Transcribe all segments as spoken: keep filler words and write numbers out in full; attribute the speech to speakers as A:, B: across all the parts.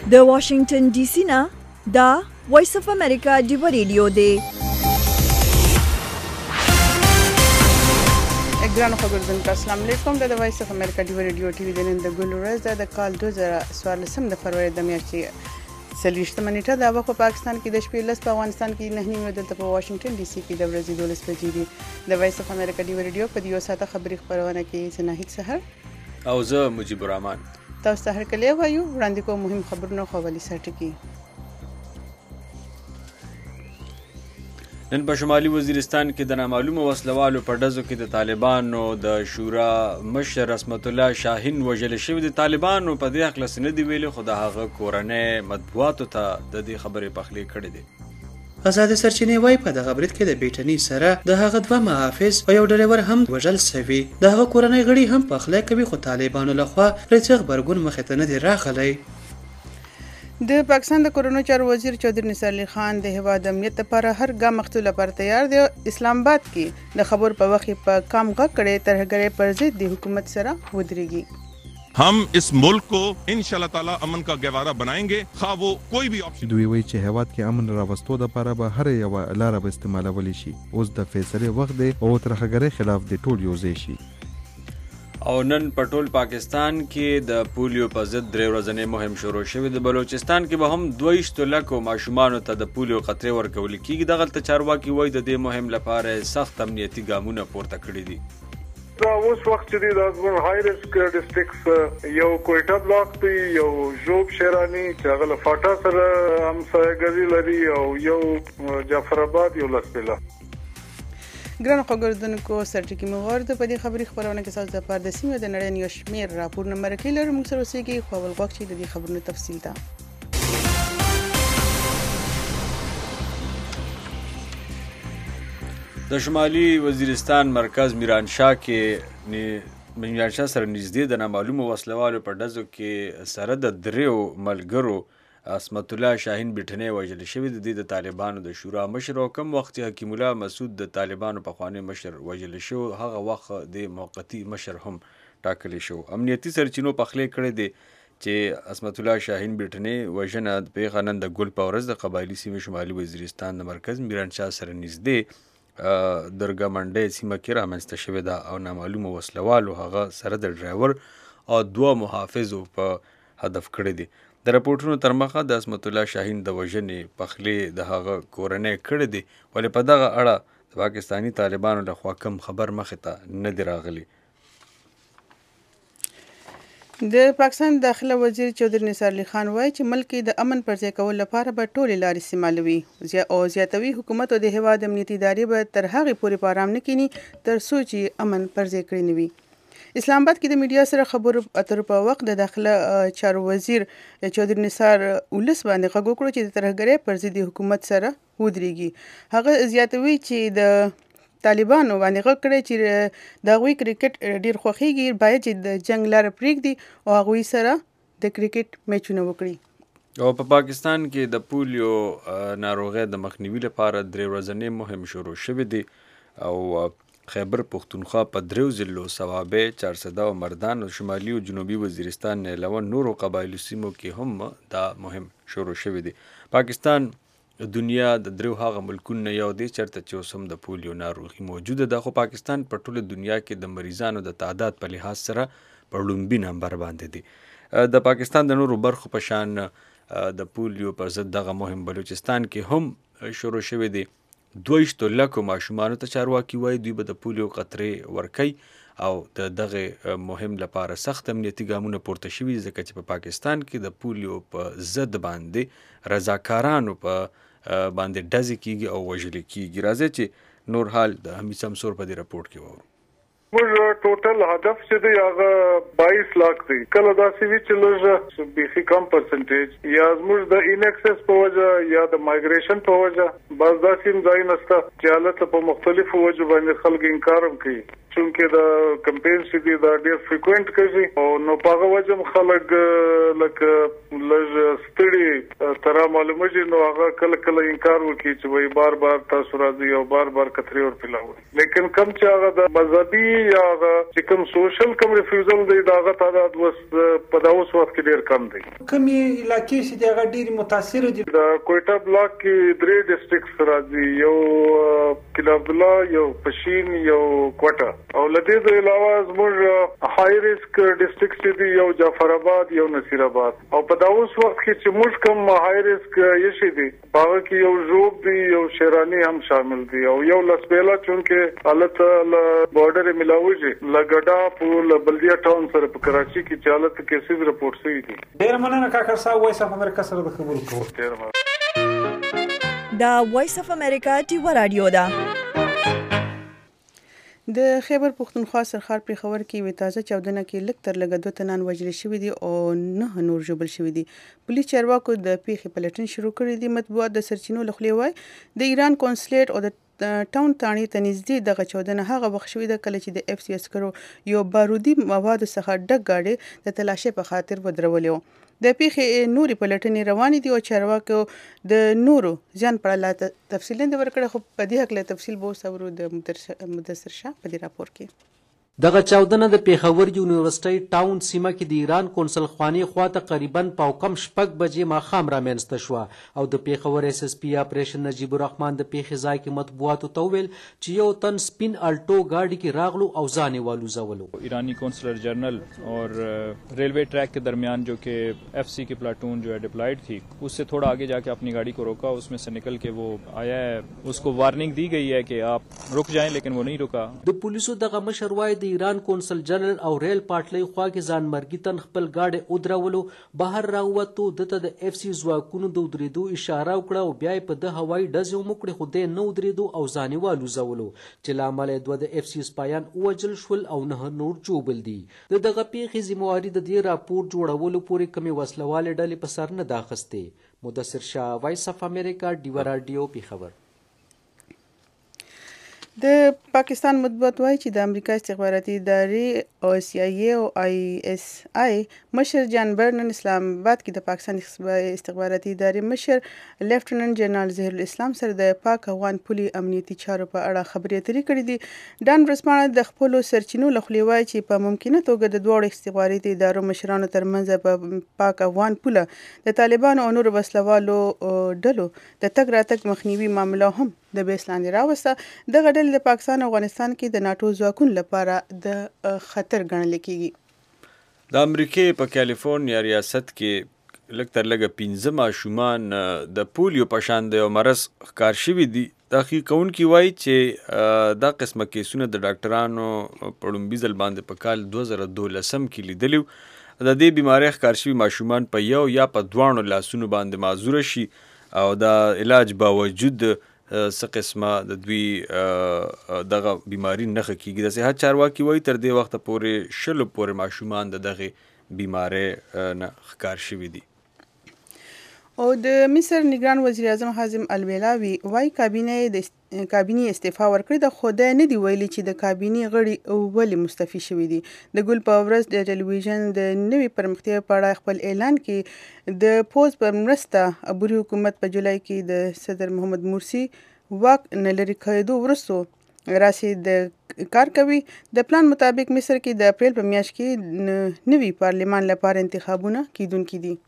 A: د واشنگټن ډي سي نه دا وایس اف امریکا ډیو ریډیو دی.
B: ګرانو خبردونکو السلام علیکم. د وایس اف امریکا ډیو ریډیو ټي وی د نن د ګل ورځ د کال دوه زره څوارلسم د فروری د میاشتې څلوېښتمه نیټه د وخت په پاکستان کې د شپې لس په افغانستان کې نه نیمه دلته په واشنگټن ډي سي کې د ورځې دولس بجې دي. د وایس اف امریکا ډیو ریډیو په یو ساعته خبري خبرونه کې زناهید سحر
C: او زه مجيب الرحمن
B: تاسو ته هرکلی وایو. وړاندې کوم مهم خبرونه خو ولې سرټکی.
C: نن په شمالي وزیرستان کې د نامعلومو وسلوالو په ډزو کې د طالبانو د شورا مشر رحمت الله شاهین وژل شوی. د طالبانو په دې اخلاص نه دی ویلي، خو د هغه کورنۍ مطبوعاتو ته د دې خبرې پخلی کړې دي.
D: آزاد سرچینې وای په دغه برید کې د بیټنی سره د هغه دوه محافظ او یو ډریور هم وژل شوی. د هغه کورنۍ غړي هم پخلی کوي، خو طالبانو لخوا رڅ خبرګون مخې ته نه دی راغلی.
B: د پاکستان د کورونو چارو وزیر چودھری نثار علي خان د هیواد امنیت لپاره هر ګام اخیستلو لپاره تیار دی. اسلام آباد کې د خبر په وخت په کام غږ کړي ترهګرۍ پر ضد د حکومت سره ودرېږي.
E: हम इस मुल्क को इंशाल्लाह ताला अमन का गवारा बनाएंगे, खा वो कोई भी ऑप्शन.
F: دوی وایي چې هیواد کې امن راوستو لپاره به هر یو لاره به استعمالولی شي. اوس د فیصلې وخت دی او ترهګرۍ خلاف د ټول یو ځای شي.
C: او نن په ټول پاکستان کې د پولیو په ضد درې ورځنۍ مهم شروع شوې. د بلوچستان کې به هم دوه ویشت لکو ماشومانو ته د پولیو قطرې ورکول کېږي. دغلته چارواکي وایي د دې مهم لپاره سخت امنیتي ګامونه پورته کړي دي.
G: دا اوس وخت چې دی د ازمن های ریسک ډسټرکټس یو کوټا بلاک دی، یو جوب شیرانی چې هغه له فاټا سره همسایګري لري، او یو جعفر آباد یو لسپیلا.
B: ګرانو خبردونکو سرټکی مغور د پدې خبري خبرونه کې تاسو د پاره د سیمې د نړۍ یو شمیر راپورونه مرکې لري. موږ سره اوسېږي خو اول وخت چې د دې خبرونو تفصیل ده.
C: د شمالي وزیرستان مرکز میرانشاه کې میرانشاه سره نږدې د نامعلومو وسلوالو په ډزو کې سره د دریو ملګرو عصمت الله شاهین بیټنی وژل شوی. د دې د طالبانو د شورا مشر او کم وخت حکیم الله مسعود د طالبانو پخوانی مشر وژل شو. هغه وخت د موقتی مشر هم ټاکلی شو. امنیتي سرچینو پخلی کړی دی چې عصمت الله شاهین بیټنی وژنه د پیښه نن د ګل په ورځ د قبایلي سیمې شمالي وزیرستان د مرکز میرانشاه سره نږدې درګه منډۍ سیمه کې رامنځته شوې ده او نامعلومو وسلوالو هغه سره د ډرایور او دوه محافظو په هدف کړی دي. د راپورټونو تر مخه د عصمت الله شاهین د وژنې پخلی د هغه کورنۍ کړی دی، ولې په دغه اړه د پاکستاني طالبانو لخوا کم خبر مخې ته نه دی راغلی.
B: د پاکستان داخله وزیر چودھری نثار علي خان وایي چې ملک د امن پر ځای کولو لپاره به ټولې لارې استعمالوي او زیاتوي. حکومت او د هیواد امنیتي ادارې به تر هغې پورې په ارام نه کینی تر څو چې امن پر ځای کړی نه وي. اسلام آباد کې د میډیا سره خبرو اترو په وخت د داخله چارو وزیر چودھری نثار ولس باندې غږ وکړ چې د ترهګرۍ پر ضد حکومت سره ودرېږي. هغه زیاتوي چې د طالبانو باندې غږ کړی چې د هغوی کرکټ ډېر خوښیږي، باید چې د جنگ لاره پرېږدي او هغوی سره د کرکټ میچونه وکړي.
C: او په پا پاکستان کې د پولیو ناروغۍ د مخنیوي لپاره درې ورځنۍ مهم شروع شوی دی او خیبر پختونخوا په دریو ضلعو صوابۍ، چارسده او مردان او شمالي او جنوبي وزیرستان نه علاوه نورو قبایلو سیمو کې هم دا مهم شروع شوی دی. پاکستان دنیا د دریو هغه ملکونو یو دی چېرته چې اوس هم د پولیو ناروغي موجوده ده، خو پاکستان په ټوله دنیا کې د مریضانو د تعداد په لحاظ سره په لومبي نمبر باندې دی. د پاکستان د نورو برخو په شان د پولیو پر ضد دغه مهم بلوچستان کې هم شروع شوی دی. دوه ویشت لکو ماشومانو ته چارواکي وایي دوی به د پولیو قطرې ورکوي او د دغه مهم لپاره سخت امنیتي ګامونه پورته شوي، ځکه چې په پاکستان کې د پولیو په ضد باندې رضاکارانو په باندې ډزې کیږي او وژل کیږي. راځي چې نور حال د حمید سمسور په دې راپورټ کې وورو.
G: موږ ټوټل هدف چې دی هغه باییس لاک دی. کله داسې وي چې لږ بیخي کم پرسنټیج یا زموږ د انیکسس په وجه یا د مایګریشن په وجه بعض داسې ځایونه شته چې هلته په مختلفو وجو باندې خلک انکار هم کوي چونکه دا کمپین چې دی دا ډیر فریکوئنٹ کوي او نو پاغه وجم خلک لکه لږ ستړي تر معلومه دي نو هغه کله کله انکار وکړي چې وای بار بار تاسو راځي او بار بار کتري ور پلاوي لیکن کم چې هغه د مذهبي یا چې کوم سوشل کوم ریفیوزل دی دا هغه تعداد وس په دا اوس وخت کې ډیر کم دی.
H: کومي علاقې چې دا ډیر متاثر دي
G: دا کوټا بلاک کې درې ډیسټریکټس راځي یو کلا عبد الله یو پشین یو کوټا او لدې د علاوه زموږ های ریسک ډیسټریکټس دي یو جعفر آباد یو نصیر آباد او په دا اوس وخت کې چې موږ کوم های ریسک یې شي دي هغه کې یو ژوب دی یو شیرانی هم شامل دي او یو لسبیلا چونکه حالت ل بارډر ملاوي لګډا په بلدیا ټاون سره په کراچي کې چالت کیسز رپورټ شوی دي.
H: ډیر مننه کاکر صاحب وایس اف امریکا سره د خبرو کوو.
A: دا وایس اف امریکا ټیو رادیو دا
B: د خیبر پښتونخوا سرخار پر خبر کې وی تازه چاودنه کې لک تر لګ دوه تنان وژل شوی دي او نه نور جوړ شوی دي. پولیس چارواکو د پیښې پلټن شروع کړی دي. مطبوعات د سرچینو لخوا وای د ایران کونسلیټ او د ټاون تانی ته نږدې دغه چاودنه هغه وخت شوې ده کله چې د اف سی اس کرو یو بارودي مواد څخه ډک گاډي د تلاشي په خاطر ودرولې. د پیښې نوري پلټنې روانې دي او چارواکو د نورو ځان په اړه تفصیل نه ورکړي خو په دې حق له تفصیل به وسورو د مدثر شاه په دې راپور کې.
I: دغه چاودنه د پیښور یونیورسيټي ټاون سیمه کې د ایران کونسل خواني خوا تقریبا په کم شپږ بجې ماښام رامنځته شو او د پیښور اس اس پی اپریشن نجیب الرحمن د پیښې ځای کې مطبوعاتو ته ویل چې یو تن سپین الټو गाड़ी کې راغلو او ځان یې والوزولو.
J: ईरानी कौंसलर जनरल और रेलवे ट्रैक के दरमियान जो कि एफ सी की प्लाटून जो है डिप्लॉयड थी उससे थोड़ा आगे जाके अपनी गाड़ी को रोका. उसमें से निकल के वो आया है. उसको वार्निंग दी गई है कि आप रुक जाएं लेकिन वो नहीं रुका.
I: د پولیسو دغه مشر وای د ایران کونسل جنرال او ریل پارټلۍ خوا کې ځان مرګي تن خپل گاډي ودرولو بهر راووتو دته د اف سی ځواکونو د ودرېدو اشاره وکړه او بیا په د هوایي ډزې ومکړي خو د نه ودرېدو او ځان یې والوزولو چې لامل دوه د اف سی سپایان وجل شول او نه نور جوبل دي. د دغه پیښې ذمہواری د دې راپور جوړولو پورې کمی وسلواله ډلې په سر نه داخسته. مدثر شاه وایس اف امریکا ډیو رادیو پی خبر.
B: د پاکستان مطبوعات وایي چې د امریکا استخباراتي ادارې او سی آی ای او آی اس آی مشر جان برنن اسلام آباد کې د پاکستان استخباراتي ادارې مشر لیفټننټ جنرال ظهیر الاسلام سره د پاک افغان پولي امنیتي چارو په اړه خبرې اترې کړې دي. ډان ورسمانه د خپل سرچینو لخوا وایي چې په ممکنه توګه د دوه استخباراتي ادارو مشرانو ترمنځ په پاک افغان پوله د طالبانو او نور وسلوالو ډلو د تګ راتګ مخنیوي معامله هم د بیس لاندې راوسته. دغه ډلې د پاکستان او افغانستان کې د ناتو ځواکونو لپاره د خطر ګڼل کېږي.
C: د امریکای په کالیفورنیا ریاست کې لږ تر لږه پنځه ماشومان د پولیو په شان د یو مرض ښکار شوي دي. تحقیق کوونکي وایي چې دا قسمه کیسونه د ډاکټرانو په لومړي ځل باندې په کال دوه زره دولسم کې لیدلي. د دې بیمارۍ ښکار شوي ماشومان په یو یا په دواړو لاسونو باندې معذوره شي او د علاج باوجود څه قسمه د دوی دغه بیماری نښه کېږي. د صحت چارواکي وایي تر دې وخته پورې شلو پورې ماشومان د دغې بیمارۍ نه ښکار شوي دي.
B: او د مصر نگران وزیر اعظم حازم البلاوي وایي کابینه د کابینې استعفا ورکړې ده خو دا نه دی ویلي چې د کابینې غړي ولې مستعفي شوي دي. د ګل په ورځ د ټلویزیون د نوي پرمختیا په اړه خپل اعلان کې د پوز پر مرسته عبوري حکومت په جولای کې د صدر محمد مرسي واک نه لرې کېدو وروسته راسي د کار کوي. د پلان مطابق مصر کې د اپریل په میاشت کې نوي پارلمان لپاره انتخابونه کیدونکي دي.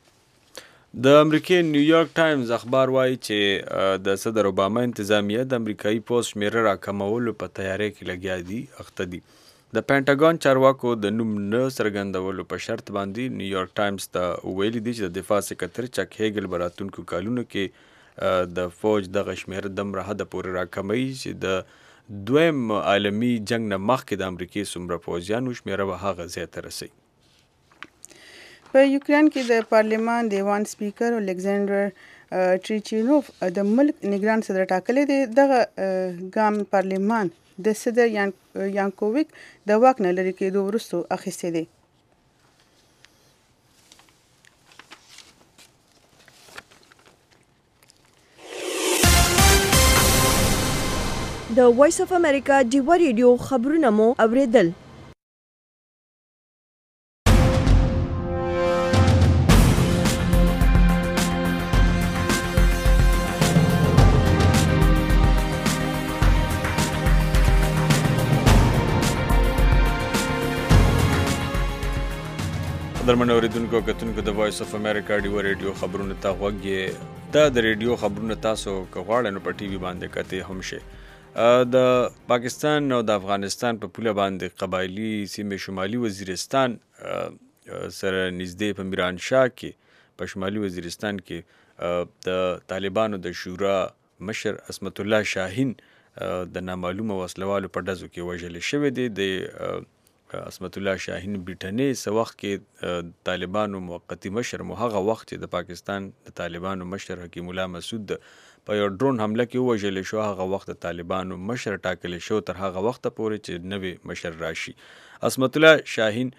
C: د امریکای نیویارک ټایمز اخبار وایي چې د صدر اوباما انتظامیه د امریکایي پوز شمیره راکمولو په تیاری کې لګیا دي اخته دي. د پینټاګون چارواکو د نوم نه څرګندولو په شرط باندې نیویارک ټایمز ته ویلي دي چې د دفاع سکرټر چک هیګل په راتلونکو کالونو کې د فوج دغه شمیره دومره حده پورې راکموي چې د دویم عالمي جنګ نه مخکې د امریکای څومره پوځیانو شمیره به هغه ځای ته رسوي.
B: په یوکرين کې د پارلمان دیوان سپیکر الکساندر ټریچینوف د ملک نگران صدر ټاکلی دی. دغه ګام پارلمان د صدر یانکوویک د واک نه لرې کېدو وروسته اخیستی دی.
A: د وایس اف امریکا ډیوا ریډیو خبرونه مو اوریدل.
C: درمن اوریدونکو کتونکو د وایس اف امریکا ډیوا ریډیو خبرونه ته غوږی. دا د ریډیو خبرونه تاسو کغواړئ نو په ټي وي باندې کته هم شي. د پاکستان او د افغانستان په پوله باندې قبایلی سیمه شمالي وزیرستان سره نږدې په میران شاه کې په شمالي وزیرستان کې د طالبانو د شورا مشر عصمت الله شاهین د نامعلومه وسلوالو په ډزو کې وژل شوی دی. د عصمت الله شاهین بیٹنې سه وخت کې طالبانو موقتی مشر مو هغه وخت د پاکستان د طالبانو مشر حکیم الله مسعود په یو ډرون حمله کې وژل شو. هغه وخت طالبانو مشر ټاکل شو تر هغه وخت پورې چې نوې مشر راشي. عصمت الله شاهین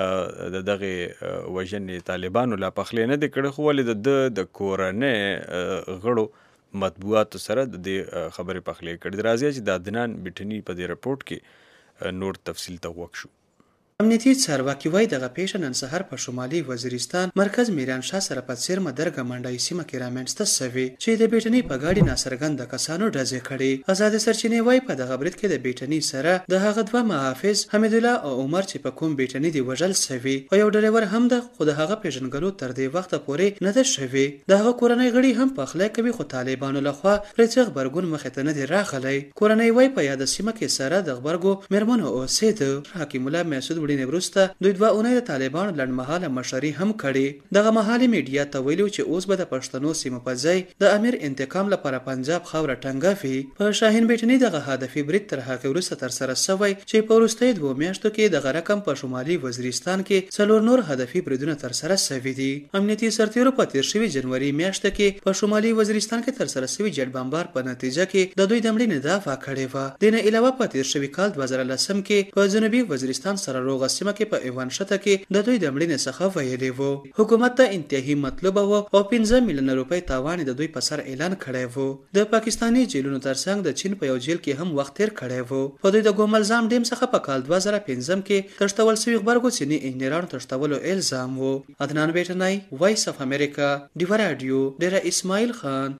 C: د دغه وژنې طالبانو لا پخلې نه د کړه خو ولې د د کورنۍ غړو مطبوعات سره د خبرې پخلې کړي. راځي چې د عدنان بیٹنی په دې رپورت کې نور تفصیل ته وښو.
D: امنیتي چارواکي وایي دغه پیښه نن سهار په شمالي وزیرستان مرکز میران شاه سره په څیرمه درګه منډای سیمه کې رامنځته شوې چې د بیټنۍ په ګاډي ناڅرګنده کسانو ډزې کړې. آزاد سرچینې وایي په دغه برید کې د بیټنۍ سره د هغه دوه محافظ حمید الله او عمر چې په کوم بیټنۍ دی وژل شوي او یو ډریور هم د خو د هغه پیژنګلو تر دې وخته پورې نه ده شوي. د هغه کورنۍ غړي هم پخلی کوي خو طالبانو لخوا پرې څه غبرګون مخې ته نه دی راغلی. کورنۍ وایي په یاده سیمه کې سره د غبرګو میرمنو اوسېده. حکیم الله مسعود وړینې وروسته دوی دوه اونۍ د طالبانو لنډمهاله مشري هم کړې. دغه مهالې میډیا ته ویلي چې اوس به د پښتنو سیمه په ځای د امیر انتقام لپاره پنجاب خاوره ټنګوي. په شاهین بیټنۍ دغه هدفي برید تر هغې وروسته ترسره شوی چې په وروستیو دوو میاشتو کې دغه رقم په شمالي وزیرستان کې څلور نور هدفي بریدونه ترسره شوي دي. امنیتي سرتیرو په تیر شوي جنوري میاشته کې په شمالي وزیرستان کې ترسره شوي جټ بمبار په نتیجه کې د دوی د مړینې دعوه کړې وه. د نه علاوه په تیر شوي کال دوه زره لسم کې په جنوبي وزیرستان سره روغه سیمه کې په ایوان شته کې د دوی د مړینې څخه ویلي وو. حکومت ته انتهایی مطلوبه وه او پنځه میلیونه روپۍ تاوان د دوی په سر اعلان کړی وو. د پاکستاني جیلونو ترڅنګ د چین په یو جیل کې هم وخت تیر کړی وو. په دوی د ګوملزام ډیم څخه په کال دوه زره پنځم کې تښتول شوي غبرګو چیني انجینرانو تښتولو الزام وو. عدنان بیټنۍ، وایس اف امریکا، ډیوا راډیو، ډیره اسماعیل خان.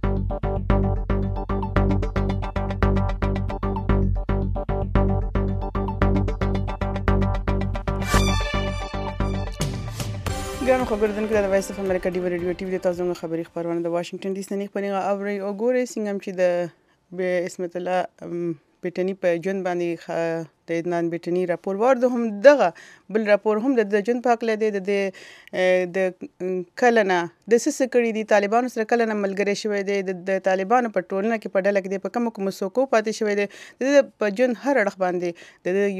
B: ګرانو خبردونکو د وایس اف امریکا ډیوا ریډیو ټي وي د تاسو خبري خبرونه د واشنگټن ډي سي نه خبري اوري او ګوري څنګه چې د به عصمت الله بیٹنی په جون باندې د عدنان بیٹنی راپور ورده هم دغه بل راپور هم د جون پاک لدی د د کلنه د سس کړي دي طالبانو سره کلنه ملګری شوی دی د طالبانو په ټولنه کې په ډله کې په کوم کوم سوکو پاتې شوی دی د په جون هر اړخ باندې د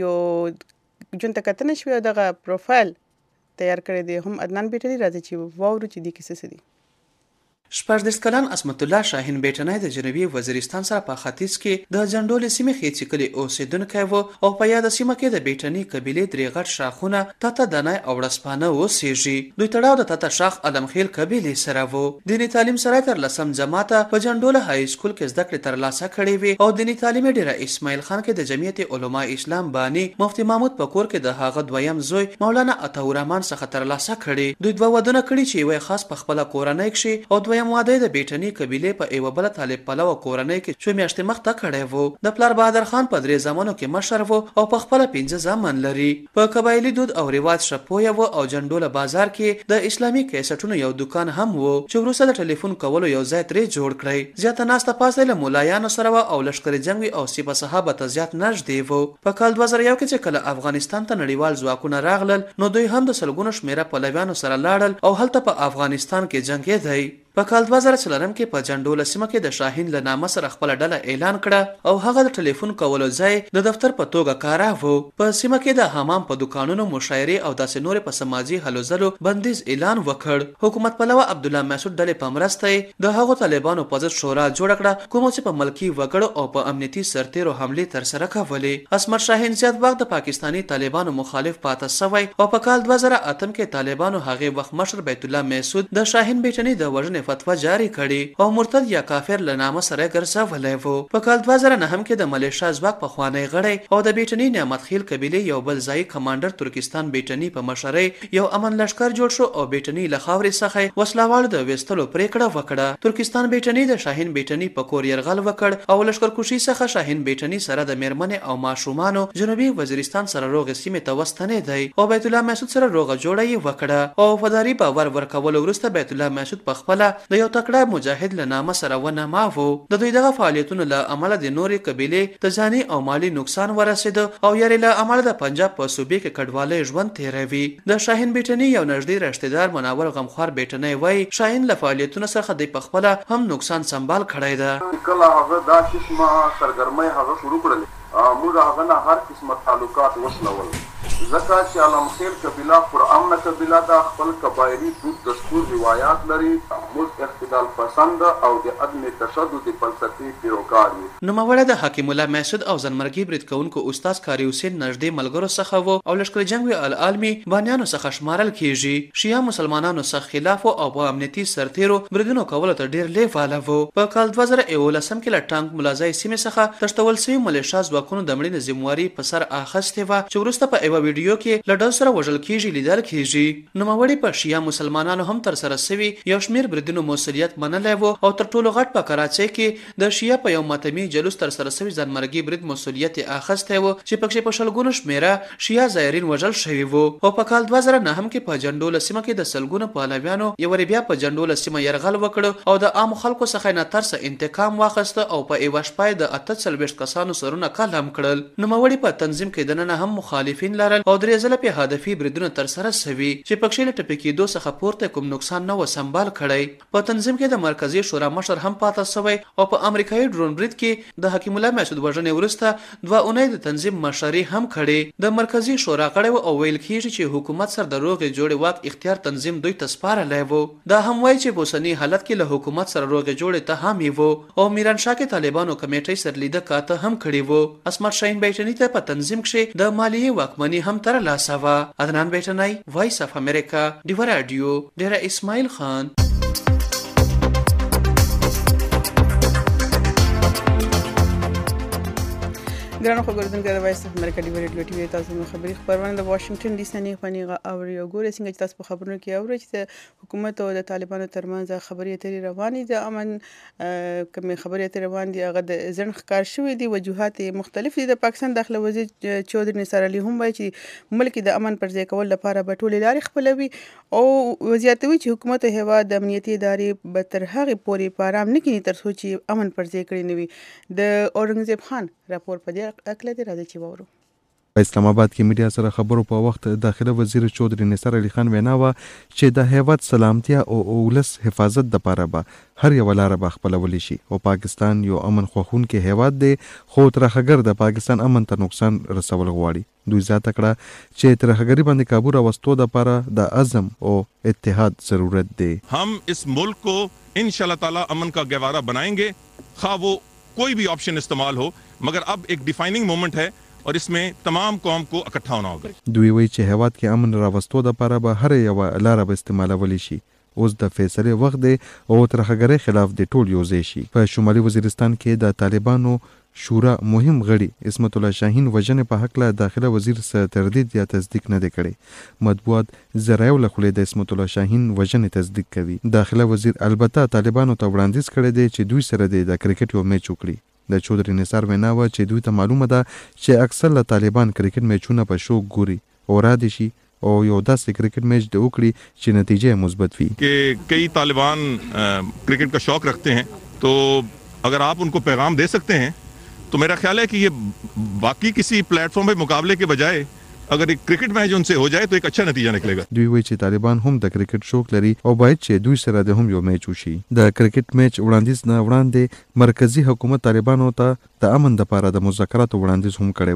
B: یو جون تکتنه شوی دغه پروفایل تیار کړی دی. هم عدنان بیٹنی راځي چې واورو چې دې کیسه څه دي.
D: شپږدېرش کلن عصمت الله شاهین بیټنۍ د جنوبي وزیرستان سره په ختیځ کې د جنډولې سیمې خېڅې کلي اوسېدونکی و او په یاده سیمه کې د بیټنۍ قبیلې درې غټ شاخونه تاته دنای او ورځپانه اوسېږي. دوی تړاو د تاته شاخ علمخیل قبیلې سره و. دیني تعلیم سره تر لسم جماعته په جنډوله های سکول کې زده کړې ترلاسه کړې وې او دیني تعلیم ډېره اسماعیل خان کې د جمعیت علما اسلام بانی مفتی محمود پکور کې د هغه دویم زوی مولانا عطاالرحمن څخه ترلاسه کړې. دوی دوه ودونه کړي چې یو خاص په خپله کورنۍ کښې او دویم واده د بیټنۍ قبیلې په یوه بله طالب پلوه کورنۍ کې څو میاشتې مخته کړی و. د پلار بهادر خان په درې زامنو کې مشر و او په خپله پنځه زامن لري. په قبایلي دود او رواج ښه پویه و او جنډوله بازار کې د اسلامي کیسټونو یو دکان هم و چې وروسته د ټلیفون کولو یو ځای ترې جوړ کړی. زیاته ناسته پاسته له ملایانو سره وه او لښکرې جنګ وي او سپه صحابه ته زیات نږدې و. په کال دوه زره یو کې چې کله افغانستان ته نړیوال ځواکونه راغلل نو دوی هم د سلګونو شمېره پلویانو سره لاړل او هلته په افغانستان کې جنګېدی. په کال دوه زره څلورم کې په جنډوله سیمه کې د شاهین له نامه سره خپله ډله اعلان کړه او هغه د ټلیفون کولو ځای د دفتر په توګه کاراوه. په سیمه کې د حمام په دکانونو مشاعرې او داسې نورې په سماجي هلو ځلو بندیز اعلان وکړ. حکومت پلوه عبدالله مسعود ډلې په مرسته یې د هغو طالبانو په ضد شورا جوړه کړه کومو چې په ملکي وګړو او په امنیتي سرتیرو حملې ترسره کولې. عصمت شاهین زیات وخت د پاکستاني طالبانو مخالف پاته شوی او په کال دوه زره اتم کې طالبانو هغې وخت مشر بیت الله مسعود د شاهین بیټنۍ د وژنې باندې فتوا جاری کړي او مرتد یا کافر له نامه سره ګرځولې وو. په کال دوه زره نهم کې د ملیشیا ځواک پخوانی غړی او د بیټني نعمت خیل قبیله یو بل ځای کمانډر ترکستان بیټني په مشرۍ یو امن لشکر جوړ شو او بیټني له خاورې څخه وسلوال د وستلو پریکړه وکړه. ترکستان بیټني د شاهین بیټني په کور یرغل وکړ او لشکر کوشي څخه شاهین بیټني سره د میرمنې او ماشومانو جنوبي وزیرستان سره روغ سیمه ته وستنې دی او بیت الله مسعود سره روغه جوړه یې وکړه او فداري باور ورکول وروسته بیت الله مسعود په خپل د یو تکړه مجاهد له نامه سره ونه ماوو. د دوی دغه فعالیتونو له امله د نورې قبیلې ته ځاني او مالی نقصان ورسید او یاري له امله د پنجاب په صوبې کې کډواله ژوند تیروي. د شاهین بیټني یو نږدې رشتہدار مناور غمخوار بیټني وای شاهین له فعالیتونو څخه د پخپله هم نقصان سنبال کړی ده.
K: کله هغه دا قسمه سرګرمۍ هغه شروع کړل موږ هغه نه هر قسمه تعلقات وسلول ځکه چې علم خیل قبیله پر امنه قبیله دا خپل قبایلي دود دستور روایات لري موږ اعتدال پسند او د عدم تشدد فلسفي پیروکار یو.
D: نوموړی د حکیم الله مسعود او ځانمرګي برید کوونکو استاد کاری حسین نږدې ملګرو څخه وو او لشکر جنگ العالمي بانیانو څخه شمارل کیږي. شیعه مسلمانانو څخه خلاف او په امنیتي سرتیرو بریدونو کولو ته ډیر لیواله وو. په کال دوه زره یولسم کې له ټانک ملازای سیمې څخه تښتول شوي ملیشیا ځواکونو د مړینې ذمواري په سر اخیستې وه چې وروسته په یوه ویډیو کې له ډز سره وژل کیږي لیدل کیږي. نوموړي په شیعه مسلمانانو هم ترسره شوي یو شمېر بریدونو مسؤلیت منلی و او تر ټولو غټ په کراچۍ کې د شیعه په یو ماتمي جلوس ترسره شوي ځانمرګي برید مسؤلیت یې اخیستی و چې پکښې په شلګونو شمېره شیعه زایرین وژل شوي وو. او په کال دوه زره نهم کې په جنډوله سیمه کې د سلګونو پهلویانو یو وارې بیا په جنډوله سیمه یرغل وکړ او د عامو خلکو څخه یې نه ترسه انتقام واخیسته او په یوه شپه یې د اته څلوېښت کسانو سرونه قلم کړل. نوموړي په تنظیم کې دننه هم مخالفین لرل او درې ځله په هدفي بریدونه ترسره شوي چې پکښې له ټپي کېدو څخه پورته کوم نقصان نه و سنبال کړی. په تنظیم کې د مرکزي شورا مشر هم پاته شوی او په امریکایي ډرون برید کې د حکیم الله مسعود وژنې وروسته دوه اونۍ د تنظیم مشري هم کړې. د مرکزي شورا غړی او ویل کېږي چې حکومت سره د روغې جوړې واک اختیار تنظیم دوی ته سپارلی و. دا هم وایي چې په اوسني حالت کې له حکومت سره روغې جوړې ته هم یې و او میرانشاه کې طالبانو کمیټۍ سرلیده کاته هم کړې و. عصمت شاهین بیټني ته په تنظیم کې د مالیې واکمني هم تر لاسه وه. عدنان بیټنی وایس اف امریکا ډیوه راډیو ډیره اسماعیل خان.
B: ګرانو خبردونکو د وایس اف امریکا ډیوه ریډیو ټي وي تاسو نو خبري خبرونه د واشنگټن ډي سي نه پنیغه اوري او ګوري څنګه چې تاسو په خبرونو کې اوري چې حکومت او د طالبانو ترمنځ خبري اترې روانې دي. امن کوم خبري اترې روان دي هغه د ځن ښکار شوې دي وجوهات مختلف دي. د پاکستان داخله وزیر چودري نثار علي هم وایي چې ملک د امن پر ځای کول لپاره به ټولې لارې خپلوي او زیاتوي چې حکومت او هیواد د امنیتي ادارې به تر هغې پورې په ارام نه کیني تر څو چې امن پر ځای کړی نه وي. د اورنګزیب خان راپور په دې اکله دې راځي چې وورو.
F: په اسلام آباد کې میډیا سره خبرو په وخت داخله وزیر چودري نثار علي خان وینا وه چې د هیواد سلامتیا او ولس حفاظت دپاره به هر یوه لاره به خپلولی شي او پاکستان یو امن خوښونکی هیواد دی خو ترهګر د پاکستان امن ته نقصان رسول غواړي. دوی زیاته کړه چې ترهګري باندې کابو راوستو دپاره د عزم او اتحاد ضرورت دی.
E: हम इस मुल्क को इंशाल्लाह ताला अमन का गहवारा बनाएंगे खा वो कोई भी ऑप्शन इस्तेमाल हो मगर अब एक डिफाइनिंग मोमेंट है और इसमें तमाम कौम को इकट्ठा होना होगा.
F: دوی وایي چې هیواد کې امن راوستو دپاره به هر یوه لاره به استعمالولی شي. اوس د فیصلې وخت دی او ترهګرۍ خلاف د ټول یو ځای شي. په شمالي وزیرستان کې د طالبانو شورا مهم غړي عصمت الله شاهین وژنې په هکله داخله وزیر څه تردید یا تصدیق نه دی کړی. مطبوعات ذرایعو له خولې د عصمت الله شاهین وژنې تصدیق کوي. داخله وزیر البته طالبانو ته وړاندیز کړی دی چې دوی سره د کرکټ یو میچ وکړي. د چودري نثار وینا وه چې دوی ته معلومه ده چې اکثر له طالبان کرکټ میچونه په شوق ګوري او را دي شي او یو داسې کرکټ میچ د وکړي چې نتیجه مثبت وي.
E: कि कई तालिबान क्रिकेट का शौक रखते हैं तो अगर आप उनको पैगाम दे सकते हैं तो मेरा ख्याल है कि ये बाकी किसी प्लेटफॉर्म पे मुकाबले के बजाय अगर एक क्रिकेट मैच उनसे हो जाए तो एक अच्छा नतीजा निकलेगा.
F: دوی وایي چې طالبان هم د کرکټ شوق لري او باید چې دوی سره د هم یو میچ وشي. د کرکټ میچ وړاندیز نه وړاندې مرکزی حکومت طالبانو ته د امن دپاره د مذاکراتو وړاندیز هم کړی و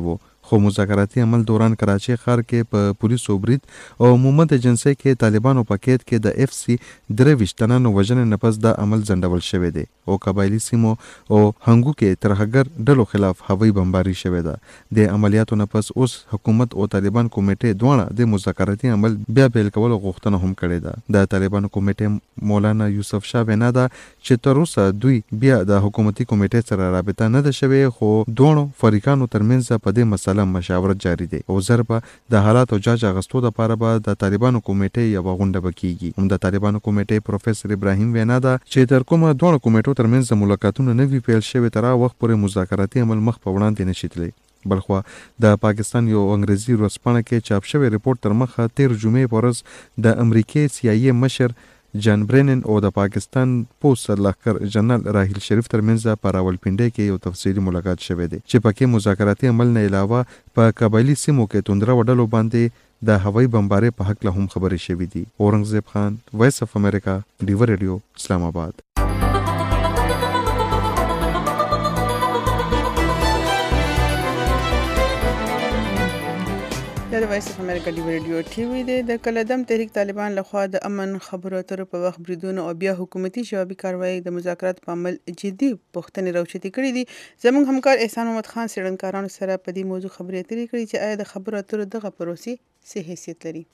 F: خو مذاکراتي عمل دوران کراچي ښار کې په پولیسو برید او مومند ایجنسۍ کې طالبانو په قید کې د اف سی درې ویشت تنانو وژنې نه پس دا عمل ځنډول شوی دی او قبایلي سیمو او هنګو کې ترهګر ډلو خلاف هوایي بمباري شوې ده د عملیاتو نه پس اوس حکومت او طالبان کمیټې دواړه د مذاکراتي عمل بیا پیل کولو غوښتنه هم کړې ده د طالبانو کمیټې مولانا یوسف شاه وینا ده چې تر اوسه دوی بیا د حکومتي کمیټې سره رابطه نه ده شوې خو دوه فریقانو ترمنځ په دې مسله مشاورت جاری دی او ضربه د حالات او جاج اغستو لپاره به د طالبانو کمیټې یو غونډه وکړي هم د طالبانو کمیټې پروفیسور ابراهیم وینا ده چې تر کومه دوه کمیټو ترمنځ ملاقاتونه نه وی پیل شوی تر وخت پورې مذاکراتي عمل مخ په وړاندې نشي تللی بلخوا د پاکستان یو انګریزي ورځپاڼه کې چاپ شوی ریپورت تر مخه تیر جمعې په ورځ د امریکای سی آی ای مشر جان برینن او د پاکستان پوست سرلښکر جنرال راحیل شریف ترمنځ په راولپنډۍ کې یو تفصیلي ملاقات شوی دی چې پکې مذاکراتي عمل نه علاوه په قبایلي سیمو کې توندره وډلو باندې د هوایي بمبارۍ په حق له هم خبرې شوې دي اورنګزیب خان وایس اف امریکا ډیور ریډیو اسلام آباد
B: د وایس اف امریکا ډیو ریډیو ټي وي د کلدم تحریک طالبان لخوا د امن خبرو اترو په وخت بریدونو او بیا حکومتي جوابي کاروایی د مذاکرات په عمل جدي پوښتنې راوچتې کړې دي زموږ همکار احسان محمد خان څېړنکارانو سره په دې موضوع خبرې اترې کړې چې آیا د خبرو اترو دغه پروسې څه حیثیت لري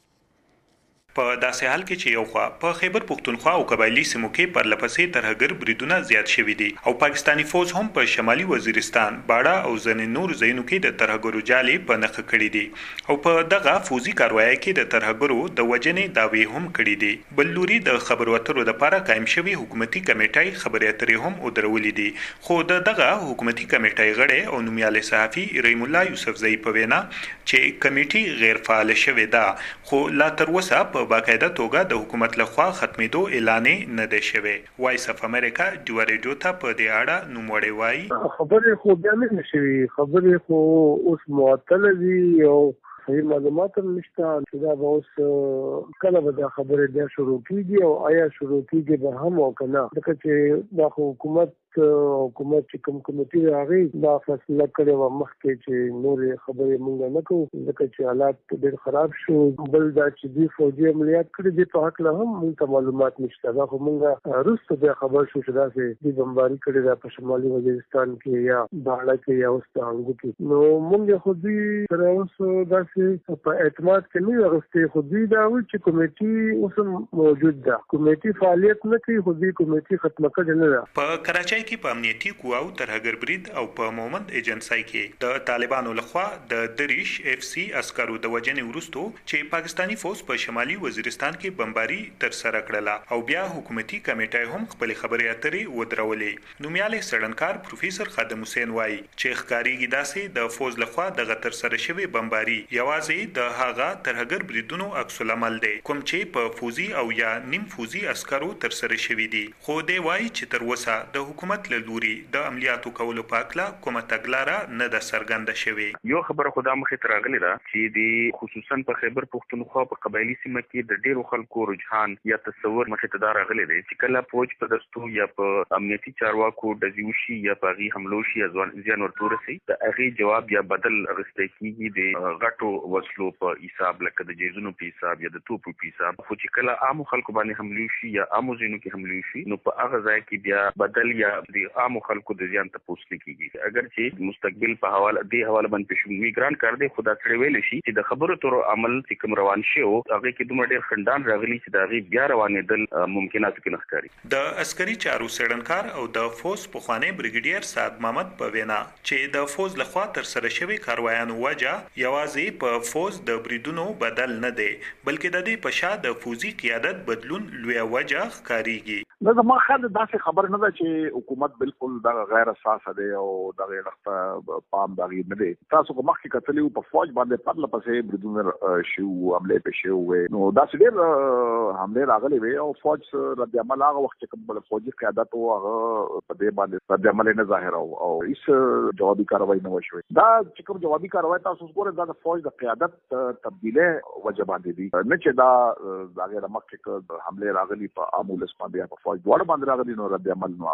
L: په داسې حال کې چې یو خوا په خیبر پښتونخوا او قبایلی سیمو کې پر لپسې ترهګر بریدونه زیات شوي دي او پاکستانی فوج هم په شمالي وزیرستان باړه او ځینې نور ځایونو کې د ترهګرو جالې په نښه کړي دي او په دغه فوزي کاروایی کې د ترهګرو د وجنې داوی هم کړي دي بل لوري د خبرو اترو لپاره قائم شوی حکومتي کمیټې خبرې اترې هم ودرولې دي خو د دغه حکومتي کمیټې غړي او نومیالي صحافي رحیم الله یوسفزئی په وینا چې کمیټې غیر فعال شوې ده خو لا تر اوسه په باقاعده توګه د حکومت لخوا ختمېدو اعلان نه دی شوی وایس اف امریکا ډیو ریډیو ته په دې اړه نوموړی وایي
M: خبرې خو بیا نه شوي خبرې خو اوس معطله دي او صحیح معلومات هم نشته چې دا به اوس کله به دا خبرې بیا شروع کېږي او آیا شروع کېږي به هم او که نه ځکه چې دا حکومت حکومت چې کوم کمیټې راغی دا فیصله کړې وه مخکې چې نورې خبرې مونږ نه کوو ځکه چې حالات ډېر خراب شو بل دا چې دوی فوجي عملیات کړي دي په هکله هم مونږ ته معلومات نشته دا خو مونږ وروسته بیا خبر شو چې داسې دوی بمباري کړې ده په شمالي وزیرستان کې یا باړه کې یا اوس په هنګو کې نو مونږ خو دوی تر اوسه داسې په اعتماد کې نه اخیستې خو دوی دا وایي چې کمیټې اوس هم موجود ده کمیټې فعالیت نه کوي خو دوی کمیټې ختمه کړې نه ده
L: په کراچۍ کې په امنیتي قواو ترهګر برید او په مومند ایجنسۍ کې د طالبانو لخوا د دریش اف سی عسکرو د وجنې وروستو چې پاکستانی فوج په شمالي وزیرستان کې بمباري تر سره کړله او بیا حکومتي کمیټې هم خپل خبرې اترې ودرولې نومیالي څېړنکار پروفیسور خادم حسین وایي چې ښکاریږي داسې د فوج لخوا دغه تر سره شوی بمباري یوازې د هغه ترهګر بریدونو عکس العمل دی کوم چې په فوزي او یا نیم فوزي عسکرو تر سره شوی دي خو دی وایي چې تر اوسه د حکومت له لوري د عملیاتو کولو په اړه کومه تګلاره نه ده څرګنده شوې
N: یو خبره خو دا مخې ته راغلې ده چې د خصوصا په خیبر پښتونخوا په قبایلي سیمه کې د ډیرو خلکو رجحان یا تصور مخې ته دا راغلی دی چې کله فوج په دستو یا په امنیتي چارواکو ډزې وشي یا په هغې حملو شي یا زیان ورته ورسي د هغې جواب یا بدل اخیستی کېږي د غټو وسلو په حساب لکه د جیزونو په حساب یا د توپو په حساب خو چې کله عامو خلکو باندې حملې وشي یا عامو ځایونو کې حملې وشي نو په هغه ځای کې بیا بدل یا د عامو خلکو د زیان تپوس نه کېږي اگر چې مستقبل په حواله دې حواله باندې پېښ ګران کار دی خو دا سړی ویلی شي چې د خبرو اترو عمل چې کوم روان شي او هغې کې دومره ډېر خنډان راغلي چې د هغې بیا روانېدل ممکناتو کې نه ښکاري
L: د عسکري چارو څېړنکار او د فوج پخوانی بریګیډیر سعد محمد په وینا چې د فوج لخوا تر سره شوي کاروایانو وجه یوازې په فوج د بریدونو بدل نه دی بلکې د دې په شا د فوزي قیادت بدلون لویه وجه ښکارېږي
O: دا زما خیال داسې خبر نه ده چې حکومت بالکل دغه غیر اساسه دی او دغه وخت پام دغه نه دی تاسو کوم مخکې کتلی په فوج باندې پرله پسې بریدونه شو حملې پې شوې نو داسې ډېر حملې راغلې وې او فوج رد عمل هغه وخت چې کوم فوجي قیادت و هغه په دې باندې رد عمل نه ظاهر او هیڅ جوابي کاروایی نه وشوه دا چې کوم جوابي کاروایی تاسو ګورئ دا د فوج د قیادت تبدیلی وجه باندې دي نه چې دا هغې نه مخکې حملې راغلي په عام ولس باندې یا په فوج دواړه باندې راغلي نو رد عمل نو هغه بل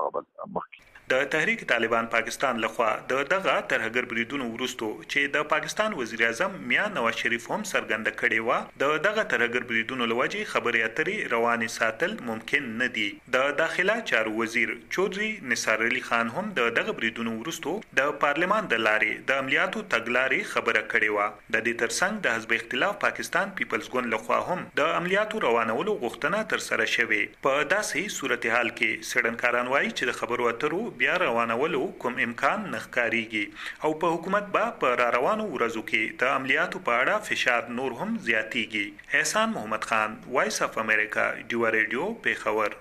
O: مخکې.
L: د تحریک طالبان پاکستان لخوا د دغه ترهګر بریدونو وروستو چې د پاکستان وزیر اعظم میاں نواز شریف هم څرګنده کړې و د دغه ترهګر بریدونو لوجې خبرې اترې روانې ساتل ممکن نه دي. د داخله چارو وزیر چودري نثار علي خان هم د دغه بریدونو وروستو د پارلمان د لارې د عملیاتو تګلارې خبره کړې و. د دې ترڅنګ د حزب اختلاف پاکستان پیپلز ګوند لخوا هم د عملیاتو روانولو غوښتنه تر سره شوې. په داسې صورتحال کې سړنکاران وایي چې د خبرو اترو بیا روانولو کوم امکان نه ښکاریږي او په حکومت با په را روانو ورځو کې د عملیاتو په اړه فشار نور هم زیاتیږي. احسان محمد خان، وایس اف امریکا، ډیوا ریډیو، پیښور.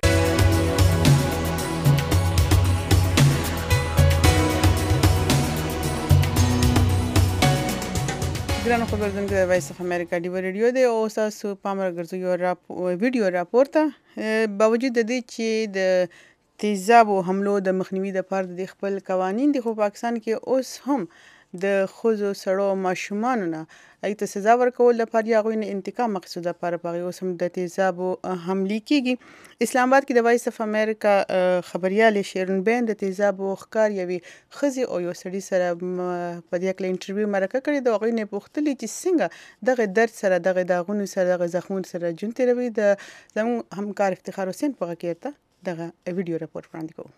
B: ګرانو خبردونکو د وایس اف امریکا ډیوا ریډیو دی او تاسو پامر ګرځو یو راپ ویډیو راپور ته باوجود د دې چې د تیزابو حملو د مخنیوي لپاره د خپل قوانین دي، خو پاکستان کې اوس هم د ښځو سړو ماشومانو نه ای ته سزا ورکول لپاره یا غوښنه انتقام مقصود لپاره په اوس هم د تیزابو حملې کیږي. اسلام آباد کې د وایس اف امریکا خبريال شیرین بین د تیزابو ښکار یوي خزي او یو سړي سره په دې کې انټرویو مرکه کړې د غوښنه پوښتلې چې څنګه دغه درد سره دغه داغونو سره دغه زخمونو سره جون تیروي. د زموږ همکار افتخار حسین په غکیرته دغه ویډیو راپور وړاندې کوو.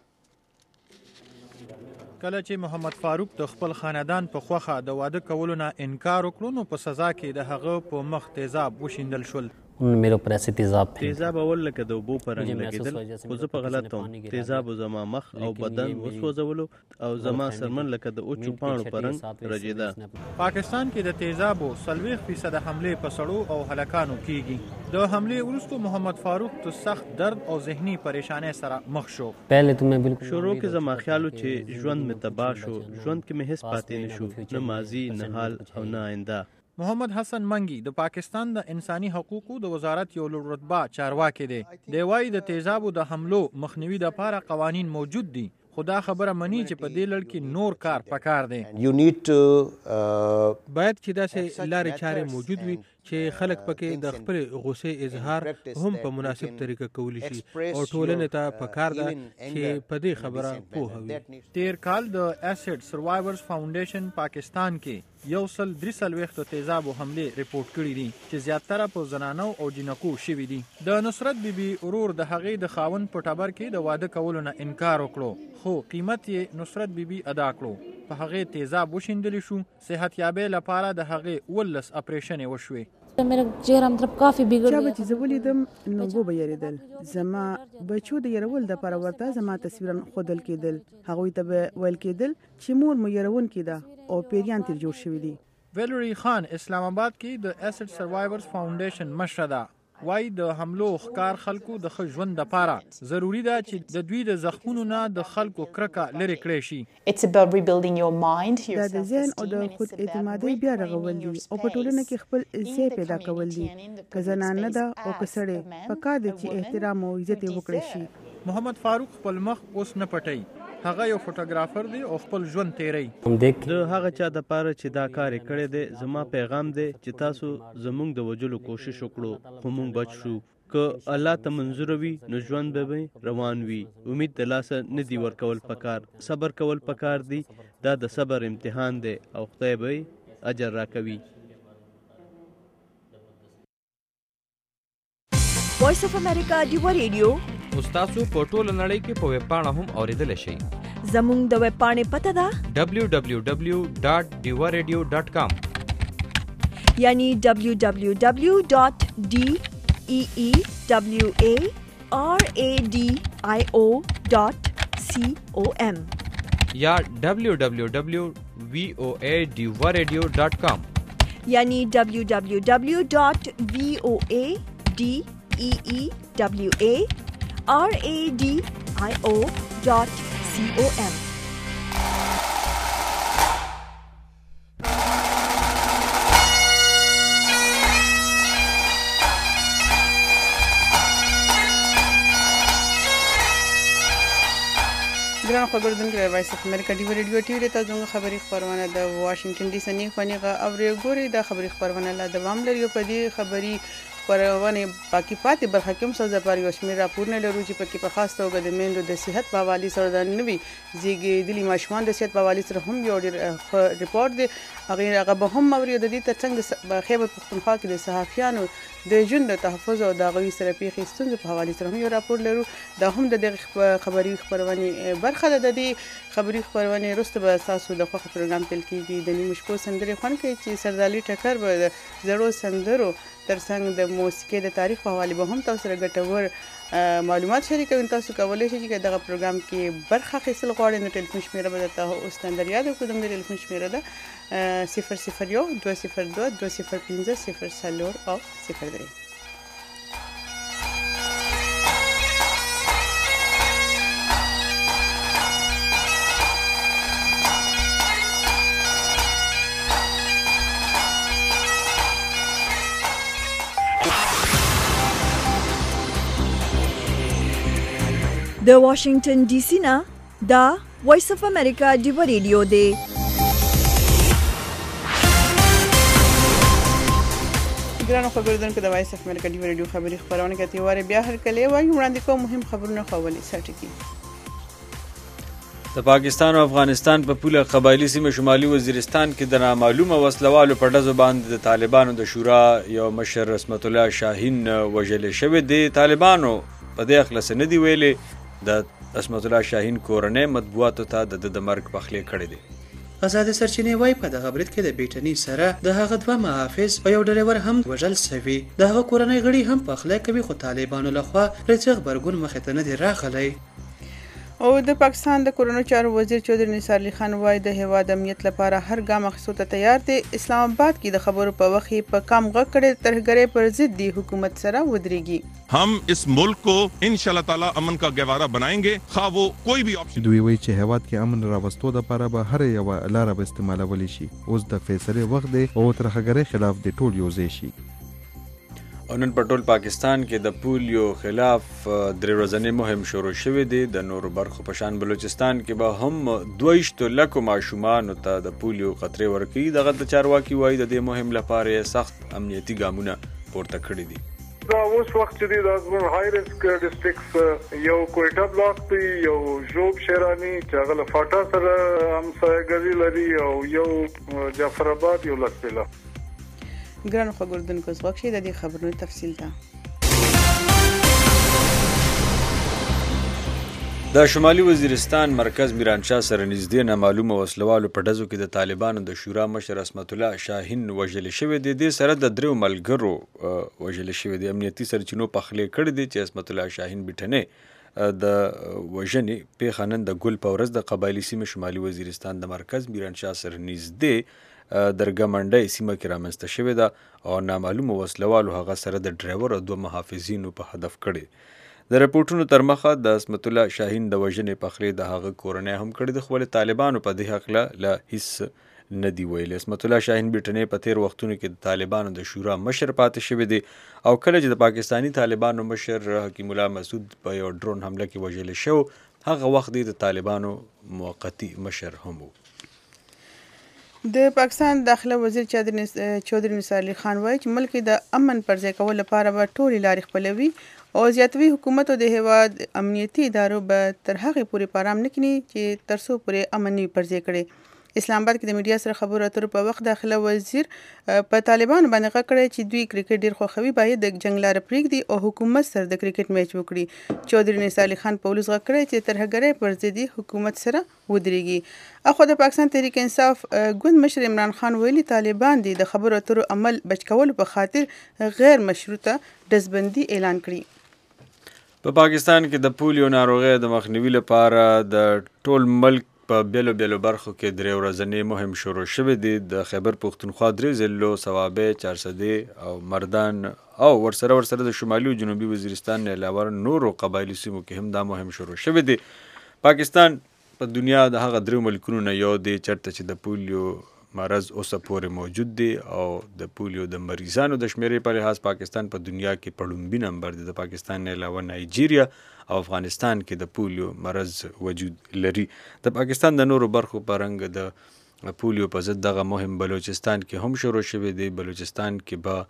P: کله چې محمد فاروق د خپل خاندان په خوخه د واده کولو نه انکار وکړو نو په سزا کې د هغه په مخ تیزاب وشیندل شول.
Q: मेरे ऊपर ऐसे तेजाब थे
R: तेजाब اول لکه د اوبو پر رنګ لګیدل خو زه په غلط وم. تیزاب زما مخ او بدن وسوځولو او زما سرمن لکه د اوچو پاڼو پر رنګ رجیده.
P: پاکستان کې د تیزابو څلوېښت فیصد حملې په سړو او هلکانو کیږي. د حملې وروسته محمد فاروق ته سخت درد او ذهني پریشانی سره مخ شو.
Q: پهله تو مې بالکل
R: شروع کې زما خیالو چې ژوند مې تباه شو، ژوند کې مې هیڅ پاتې نشو، نه ماضي نه حال او نه آینده.
P: محمد حسن منګي د پاکستان د انساني حقوقو د وزارت یو لوړ رتبه چارواکي دی. دی وايي د تیزابو د حملو مخنیوي لپاره قوانین موجود دي، خو دا خبره مني چې په دې لړ کې نور کار پکار دی. باید چې داسې لارې چارې موجود وي چې خلک پکې د خپل غصې اظهار هم په مناسب طریقه کولی شي او ټولنې ته پکار ده چې په دې خبره پوه وي. تیر کال د اسید سروایورز فاونډیشن پاکستان کې یو سل درې څلوېښت تیزابو حملې ریپورت کړي دي چې زیاتره په زنانو او جنکو شوي دي. د نصرت بیبي ورور د هغې د خاوند په ټبر کې د واده کولو نه انکار وکړو، خو قیمت یې نصرت بیبي ادا کړو. په هغې تیزاب وشیندلی شو. صحت یابۍ لپاره د هغې ولس اپریشنې وشوې.
S: میرا چهره مطلب کافي بګړ
B: چا به چې زه ولیدم نو وبه یریدل. زما بچو د یرول دپاره ورته زما تصویران ښودل کېدل. هغوی ته به ویل کېدل چې مور مو یرونکې ده او پیریان ترې جوړ شوي دي.
P: ویلري خان اسلام آباد کې د اسید سروایورز فاونډیشن مشره ده. وای د حملو ښکار خلکو د ښه ژوند لپاره ضروری ده چې د دوی د زخمونو نه د خلکو کرکه لرې کړی شي.
B: دا د ذهن او د خود اعتمادۍ بیا رغول دي او په ټولنه کې خپل ځای پیدا کول دي. که زنانه ده او که سړی، پکار دی چې احترام او عزت یې وکړی شي.
P: محمد فاروق خپل مخ اوس نه پټوي. هغه یو فوټوګرافر دی او خپل ژوند تیری.
R: د هغه چا د پاره چې دا کار کړی دی زما پیغام دی چې تاسو زموږ د وجلو کوشش وکړو خو موږ بچ شو. که الله ته منظور وي نو ژوند به روان وي. امید د لاسه نه دی ورکول پکار، صبر کول پکار دی. دا د صبر امتحان دی او خدای به اجر راکوي.
A: وایس اف امریکا ډیوا ریډیو
T: تاسو په ټوله نړۍ کې په ویب پاڼه هم اوریدلی شئ.
A: زموږ د ویب پاڼې پته ده
T: دبلیو دبلیو دبلیو ډاټ ډیوا ریډیو ډاټ کام،
A: یعنی دبلیو دبلیو دبلیو ډاټ ډي ای ای دبلیو ای آر ای ډي آی او ډاټ سی او ایم
T: یا دبلیو دبلیو دبلیو وی او ای ډیوا ریډیو ډاټ کام،
A: یعنی دبلیو دبلیو دبلیو ډاټ وی او ای ډي ای ای دبلیو ای آر ای ډي آی او ډاټ سی او ایم.
B: ګران خبردونکو د وایس اف امریکا ډیوا ریډیو ټي وی ته زموږ خبري خبرونه د واشنگټن ډي سي نه خونیغه او ګوري د خبري خبرونه لا دوام لري. په دې خبري خپرونې باقي پاتې برخه کې هم څه لپاره یو شمېر راپورونه لرو چې پکې په خاص توګه د میندو د صحت په حوالې سره د نوي زیږېدلي ماشومان د صحت په حوالې سره هم یو ډېر ښه ریپورټ دی. هغې هغه به هم اوري. د دې ترڅنګ د خیبر پښتونخوا کې د صحافیانو د ژوند د تحفظ او د هغوی سره پیښې ستونزو په حوالې سره هم یو راپور لرو. دا هم د دغې خبري خپرونې برخه ده. د دې خبري خپرونې وروسته به ستاسو د خوښې پروګرام پیل کېږي. د نیمو شپو سندرې خوند کوي چې سردالي ټکر به د زړو سندرو ترڅنګ د موسیقۍ د تاریخ په حوالې به هم تاسو سره ګټور معلومات شریکوي. تاسو کولی شئ چې دغه پروګرام کې برخه اخیستل غواړئ نو ټلیفون شمېره به درته اوس تندر یاد کړو. زموږ د ټلیفون شمېره ده صفر صفر یو دوه صفر دوه دوه صفر پنځه صفر څلور او صفر درې.
A: د واشنگټن ډي سي نه دا وایس اف امریکا ډیو ریډیو دی.
B: ګرانو خبردونکو د وایس اف امریکا ډیو ریډیو خبري خبرونه کوي. واره بیا هر کله وایي وړاندې کوم مهم خبرونه خولي سرټکی.
C: د پاکستان او افغانستان په پوله قبایلی سیمه شمالي وزیرستان کې د نامعلومه وسلوالو په ډزو باندې د طالبانو د شورا یو مشر رسمت الله شاهین وژل شوی دی. طالبانو په دې اخلاص نه دی ویلي. د رسمت الله شاهین کورنۍ مطبوعاتو ته د د مرګ پخلې کړې دي.
D: آزاد سرچینې وای په دغه برید کې د بیټنی سره د هغه دوه محافظ او یو ډریور هم وژل شوی. د هغه کورنۍ غړي هم پخلی کوي خو طالبانو لخوا رڅغ برګون مخې ته نه دی راغلی.
B: او د پاکستان د کورونو چارو وزیر چودھری نثار علي خان وایي د هیواد امنیت لپاره هر ګام اخیستو ته تیار دی. اسلام آباد کې د خبرو په وخت په کم غږ کړي ترهګرۍ پر ضد دی حکومت سره ودرېږي.
E: हम इस मुल्क को इंशाल्लाह ताला अमन का गहवारा बनाएंगे खा वो कोई भी ऑप्शन.
F: دوی وایي چې هیواد کې امن راوستو لپاره به هر یو لاره به استعمالولی شي. اوس د فیصلې وخت دی او ترهګرۍ خلاف د ټول یو ځای شي.
C: او نن په ټول پاکستان کې د پولیو خلاف درې ورځنی مهم شروع شوی دی. د نورو برخو په شان بلوچستان کې به هم دویشتو لکو ماشومانو ته د پولیو قطرې ورکوي. دغه د چارواکي وایي د دې مهم لپاره سخت امنیتي ګامونه پورته کړي دي.
G: دا اوس وخت چې دی د زموږ های ریسک ډسټرکټس یو کوټه بلاک دی، یو ژوب شیرانی چې هغه له فاټا سره همسایګري لري، او یو جعفر آباد یو لسپیله.
B: ګرانو خبردونکو ځواک شي د دې خبرونو تفصیل ته
C: د شمالي وزیرستان مرکز میرانشاه سره نږدې نامعلومه وسلوالو په ډزو کې د طالبانو د شورا مشر رسمت الله شاهین وژل شوی دی. د سره د دریو ملګرو وژل شوی دی. امنیتي سرچینو پخلی کړی دی چې رسمت الله شاهین بیٹنې د وژنې پیښه نن د ګل په ورځ د قبایلي سیمه شمالي وزیرستان د مرکز میرانشاه سره نږدې درګه منډۍ سیمه کې رامنځته شوې ده او نامعلومه وسلوالو هغه سره د ډرایور او دوه محافظینو په هدف کړی. د رپورټونو تر مخه د رسمت الله شاهین د وژنې پخلی د هغه کورنۍ هم کړی د خپل طالبانو په دې حق له هیڅ نه دی ویلي. رسمت الله شاهین بیٹنې په تیر وختونو کې د طالبانو د شورا مشر پاتې شوی دی او کله چې د پاکستانی طالبانو مشر حکیم الله مسعود په یو ډرون حمله کې وژل شو هغه وخت دی د طالبانو موقتی مشر هم و.
B: د پاکستان داخله وزیر چودھری نثار علي خان وایي چې ملک د امن پر ځای کولو لپاره به ټولې لارې خپلوي او زیاتوي. حکومت او د هیواد امنیتي ادارو به تر هغې پورې په ارام نه کینی چې تر څو پورې امن نه وي پر ځای کړی. اسلام آباد کې د میډیا سره خبرو اترو په وخت داخله وزیر په طالبانو باندې غږ کړی چې دوی کرکټ ډېر خوښوي، باید د جنګ لاره پرېږدي او حکومت سره د کرکټ میچ وکړي. چودھری نثار علي خان په ولس غږ کړی چې ترهګرۍ پر ضد حکومت سره ودرېږي. اخو د پاکستان تحریک انصاف ګوند مشر عمران خان ویلي طالبان دي د خبرو اترو عمل بچ کولو په خاطر غیر مشروطه ډزبندي اعلان کړي.
C: په پاکستان کې د پولیو ناروغۍ د مخنیوي لپاره د ټول ملک په بیلو بیلو برخو کې درې ورځنی مهم شروع شوی دی. د خیبر پښتونخوا درې ضلعو صوابۍ، چارسدې او مردان او ورسره ورسره د شمالي او جنوبي وزیرستان نه علاوه نورو قبایلي سیمو کې هم دا مهم شروع شوی دی. پاکستان په دنیا د هغه درې ملکونو نه یو دی چېرته چې د پولیو مرض اوسه پورې موجود دی او د پولیو د مریضانو د شمیرې په لحاظ پاکستان په دنیا کې په لومړي نمبر دی. د پاکستان نه علاوه نایجیریا او افغانستان کې د پولیو مرض وجود لري. د پاکستان د نورو برخو په رنګ د پولیو په ضد دغه مهم بلوچستان کې هم شروع شوی دی. بلوچستان کې به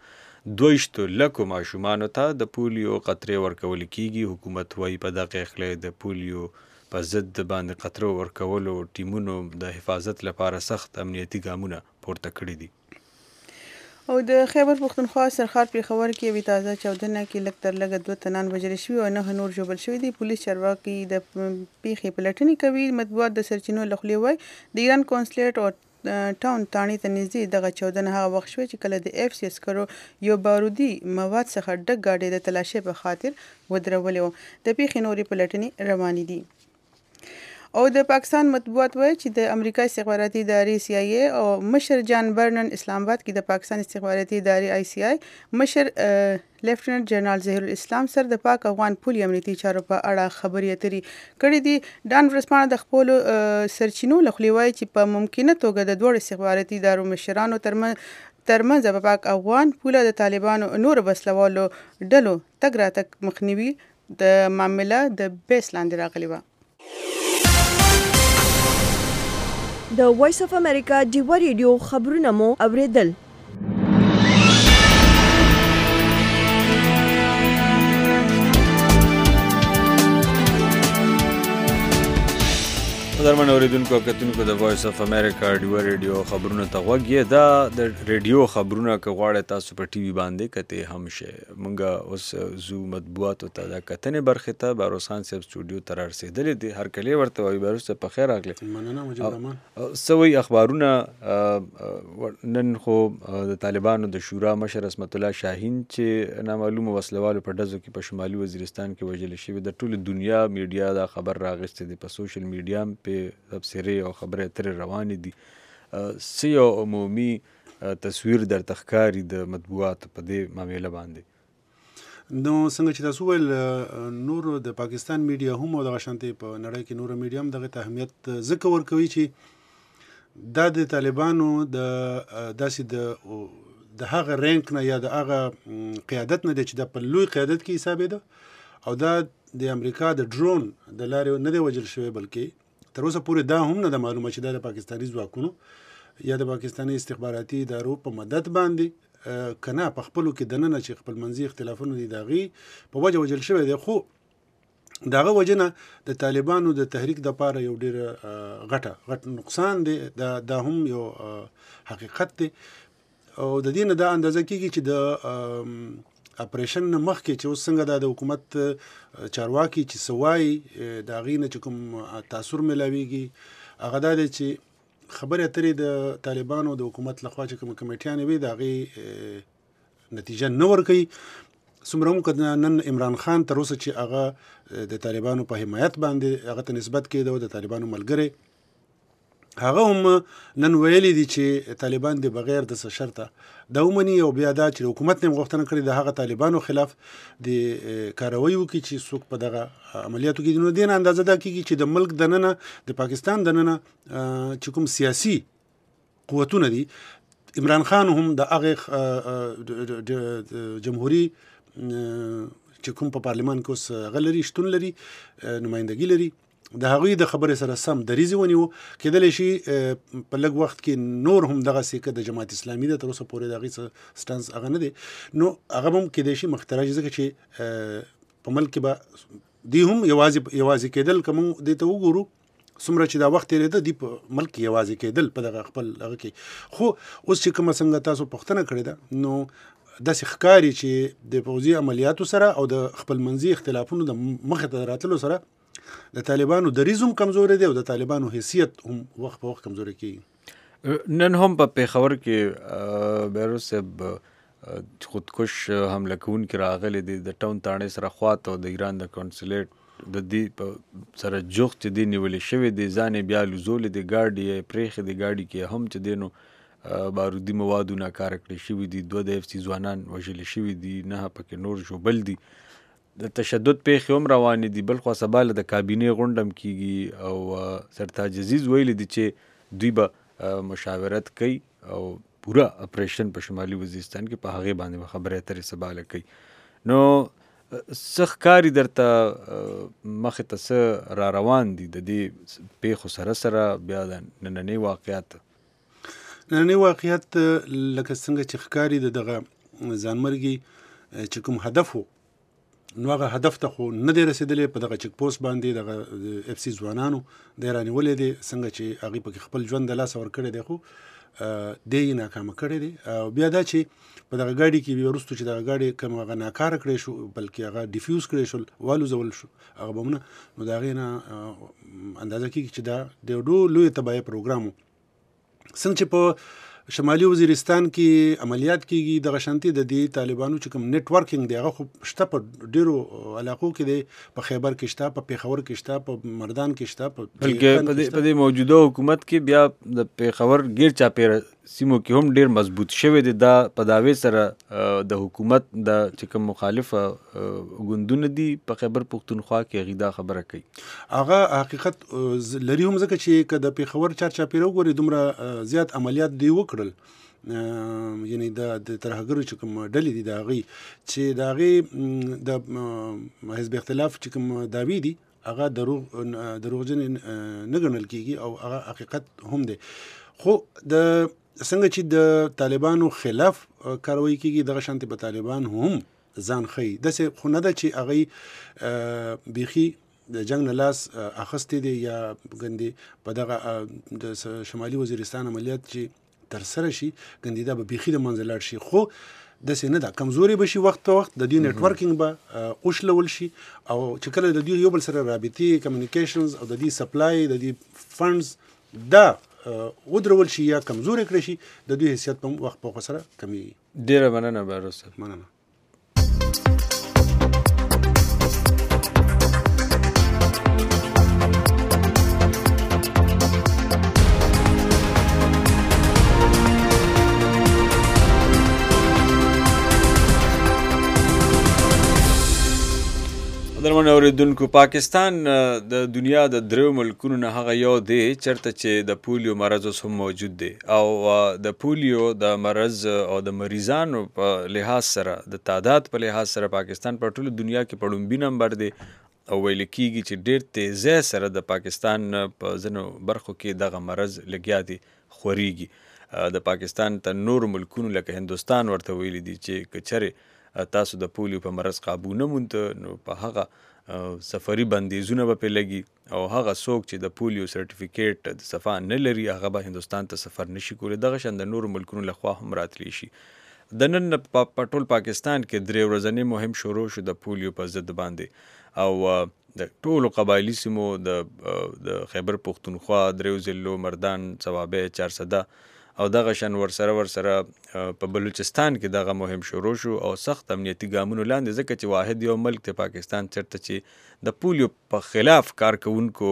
C: دویشتو لکو ماشومانو ته د پولیو قطرې ورکول کیږي. حکومت وایي په دغه اخلې د پولیو په ضد باندې قطرو ورکولو ټیمونو د حفاظت لپاره سخت امنیتي ګامونه پورته کړي دي.
B: او د خیبر پښتونخوا سرحد پېښور کې یوې تازه چاودنه کې لږ تر لږه دوه تنان وژل شوي او نهه نور ژوبل شوي دي. پولیس چارواکي د پیښې پلټنې کوي. مطبوعات د سرچینو له خولې وایي د ایران قونسلیټ او ټاون تاڼې ته نږدې دغه چاودنه هغه وخت شوې چې کله د اف سی عسکرو یو بارودي مواد څخه ډک ګاډۍ د تلاشۍ په خاطر ودرولې وه. د پیښې نورې پلټنې روانې دي. او د پاکستان مطبوعات وایي چې د امریکا استخباراتي ادارې سی آی ای او مشر جان برنن اسلام آباد کې د پاکستان استخباراتي ادارې آی سی آی مشر لیفټننټ جنرال ظهیر الاسلام سره د پاک افغان پولي امنیتي چارو په اړه خبرې اترې کړې دي. ډان ورځپاڼه د خپلو سرچینو له خولې وایي چې په ممکنه توګه د دوړو استخباراتي ادارو مشرانو ترمنځ ترمنځ په پاک افغان پوله د طالبانو نور وسلوالو ډلو تګ راتګ مخنیوي د معامله د بیس لاندې راغلې وه.
A: د وایس اف امریکا ډیوه ریډیو خبرونه مو اوریدل.
C: درمن اوریدونکو او کتونکو د وایس اف امریکا ډیوه ریډیو خبرونه ته غوږ یې. دا د ریډیو خبرونه که غواړئ تاسو په ټي وي باندې کتې هم شئ. مونږ اوس زو مطبوعاتو ته د کتنې برخې ته بهروز خان صاحب سټوډیو ته رارسېدلي دي. هرکلی ورته وایي. بهروز صاحب په خیر راغلی.
U: مننه مجید رحمان.
C: څه وایي اخبارونه نن خو د طالبانو د شورا مشر عصمت الله شاهین چې نامعلومو وسلوالو په ډزو کې په شمالي وزیرستان کې وژل شوي د ټولې دنیا میډیا دا خبر راغستی دی. په سوشل میډیا هم په تبصرې او خبرې اترې روانې دي. څه یو عمومي تصویر درته ښکاري د مطبوعاتو په دې معامله باندې؟
U: نو څنګه چې تاسو ویل نور د پاکستان میډیا هم او دغه شانتې په نړۍ کې نور میډیا هم دغه ته اهمیت ځکه ورکوي چې دا د طالبانو د داسې د د هغه رینک نه یا د هغه قیادت نه دی چې دا په لوی قیادت کې حسابېده او دا د امریکا د ډرون د لارې نه دی وژل شوی بلکې تر اوسه پورې دا هم نه ده معلومه چې دا د پاکستاني ځواکونو یا د پاکستاني استخباراتي ادارو په مدد باندې که نه په خپلو کې دننه چې خپل منځي اختلافونه دي د هغې په وجه وژل شوی دی. خو د هغه وجه نه د طالبانو د تحریک دپاره یو ډېره غټه غټ نقصان دی. دا دا هم یو حقیقت دی او د دې نه دا اندازه کېږي چې د اپریشن نه مخکې چې اوس څنګه دا د حکومت چارواکي چې څه وایي د هغې نه چې کوم تاثر میلاویږي هغه دا دی چې خبرې اترې د طالبانو د حکومت لخوا چې کوم کمیټیانې وي د هغې نتیجه نه ورکوي. څومره هم که نن عمران خان تر اوسه چې هغه د طالبانو په حمایت باندې هغه ته نسبت کېده او د طالبانو ملګری هغه هم نن ویلي دي چې طالبان د بغیر د څه شرطه دا ومني او بیا دا چې حکومت نه غوښتنه کړې د هغه طالبانو خلاف د کاروي وکړي چې څوک په دغه عملیاتو کې نو دین اندازه دا کېږي چې د ملک دننه د پاکستان دننه چې کوم سیاسي قوتونه دي عمران خان هم د هغه جمهوریت چې کوم په پارلمان کې اوس هغه لري شتون لري نمایندګي لري د هغوی د خبرې سره سم دریځ ونیو. کېدلی شي په لږ وخت کې نور هم دغسې که د جماعت اسلامي ده تر اوسه پورې د هغوی څه سټانس هغه نه دی نو هغه هم کېدی شي مخته راشي ځکه چې په ملک کې به دوی هم یوازې یوازې کېدل که موږ دې ته وګورو څومره چې دا وخت تېرېده دوی په ملک کې یوازې کېدل په دغه خپل هغه کې. خو اوس چې کومه څنګه تاسو پوښتنه کړې ده نو داسې ښکاري چې د پوځي عملیاتو سره او د خپل منځي اختلافونو د مخې ته راتلو سره د طالبانو دریځ هم کمزوری دی او د طالبانو حیثیت هم وخت په وخت کمزوری کېږي.
C: نن هم په پیښور کې بهروز صاحب خودکش حمله کوونکي راغلي دي د ټاون تاڼې سره خواته او د ایران د کونسلیټ د دې په سره جوخت چې دی نیولې شوی دی ځان یې بیا لوزولې دی ګاډي یې پرېښې دی ګاډي کې هم چې دی نو بارودي موادو ناکاره کړی شوي دي. دوه د اف سی ځوانان وژلي شوي دي نه پکې نور ژوبل دي. د تشدد پیښې هم روانې دي. بل خوا سبا له د کابینې غونډه هم کېږي او سرتاج عزیز ویلي دي چې دوی به مشاورت کوي او پوره اپریشن په شمالي وزیرستان کې په هغې باندې به خبرې اترې سبا له کوي. نو څه ښکاري درته مخې ته څه را روان دي د دې پیښو سره سره بیا د نننۍ واقعیت؟
U: نننۍ واقعیت لکه څنګه چې ښکاري د دغه ځانمرګي چې کوم هدف وو نو هغه هدف ته خو نه دی رسېدلی. په دغه چک پوسټ باندې دغه اف سی ځوانانو دی رانیولې دي څنګه چې هغوی پکې خپل ژوند د لاسه ورکړی دی خو دی یې ناکامه کړی دی. او بیا دا چې په دغه ګاډي کې بیا وروستو چې دغه ګاډي کوم هغه ناکاره کړی شو بلکې هغه ډیفیوز کړی شول والوځول شو هغه بمونه نو د هغې نه اندازه کېږي چې دا د ډېر لوی تباهۍ پروګرام و. څنګه چې په شمالي وزیرستان کې عملیات کېږي دغه شانتي د دې طالبانو چې کوم نیټ ورکینګ دی هغه خو شته په ډېرو علاقو کې دی. په خیبر کې شته، په پېښور کې شته، په مردان کې شته،
C: بلکې په دې موجوده حکومت کې بیا د پېښور ګیر چاپېره سیمو کې هم ډېر مضبوط شوی دی. دا په دعوې سره د حکومت د چې کوم مخالفه ګوندونه دي په خیبر پښتونخوا کې هغوی دا خبره کوي.
U: هغه حقیقت لري هم ځکه چې که د پېښور چار چاپېره وګورې دومره زیات عملیات دوی وکړل یعنی د ترهګرو چې کوم ډلې دي د هغوی چې د هغې د حزب اختلاف چې کوم دعوې دي هغه دروغ دروغجن نه ګڼل کېږي او هغه حقیقت هم دی. خو د څنګه چې د طالبانو خلاف کاروي کېږي دغه شانتې په طالبان هم ځان ښیي. داسې خو نه ده چې هغوی بیخي د جنګ نه لاس اخیستی دی یا ګندې په دغه د شمالي وزیرستان عملیات چې ترسره شي ګندې دا به بیخي د منځه لاړ شي. خو داسې نه ده، کمزوري به شي وخت په وخت، د دوی نیټورکینګ به وشلول شي او چې کله د دوی یو بل سره رابطې کمیونیکیشنز او د دوی سپلای د دوی فنډز دا ودرول شي یا کمزوري کړی شي د دوی حیثیت په وخت په وخت سره کمیږي.
C: ډېره مننه بهروز صاحب.
U: مننه.
C: درمن اوریدونکو، پاکستان د دنیا د دریو ملکونو نه هغه یو دی چرته چې د پولیو مرض اوس هم موجود دی او د پولیو د مرض او د مریضانو په لحاظ سره د تعداد په لحاظ سره پاکستان په ټوله دنیا کې په لومړي نمبر دی او ویل کېږي چې ډېر تیزی سره د پاکستان په ځینو برخو کې دغه مرض لګیا دی خورېږي. د پاکستان ته نور ملکونو لکه هندوستان ورته ویلي دي چې که چرې تاسو د پولیو په مرض قابو نه مونته نو په هغه سفري بندیزونه به پې لګي او هغه څوک چې د پولیو سرټیفیکیټ د صفا نه لري هغه به هندوستان ته سفر نشي کولی. دغه شان د نورو ملکونو لخوا هم راتلی شي. د نن په ټول پاکستان کې درې ورځنی مهم شروع شو د پولیو په ضد باندې او د ټولو قبایلي سیمو د خیبر پښتونخوا، دریو ضلعو، مردان، صوابۍ، چارسده او دغه شان ورسره ورسره په بلوچستان کې دغه مهم شروع شو او سخت امنیتي ګامونو لاندې ځکه چې واحد یو ملک دی پاکستان چېرته چې د پولیو په خلاف کارکوونکو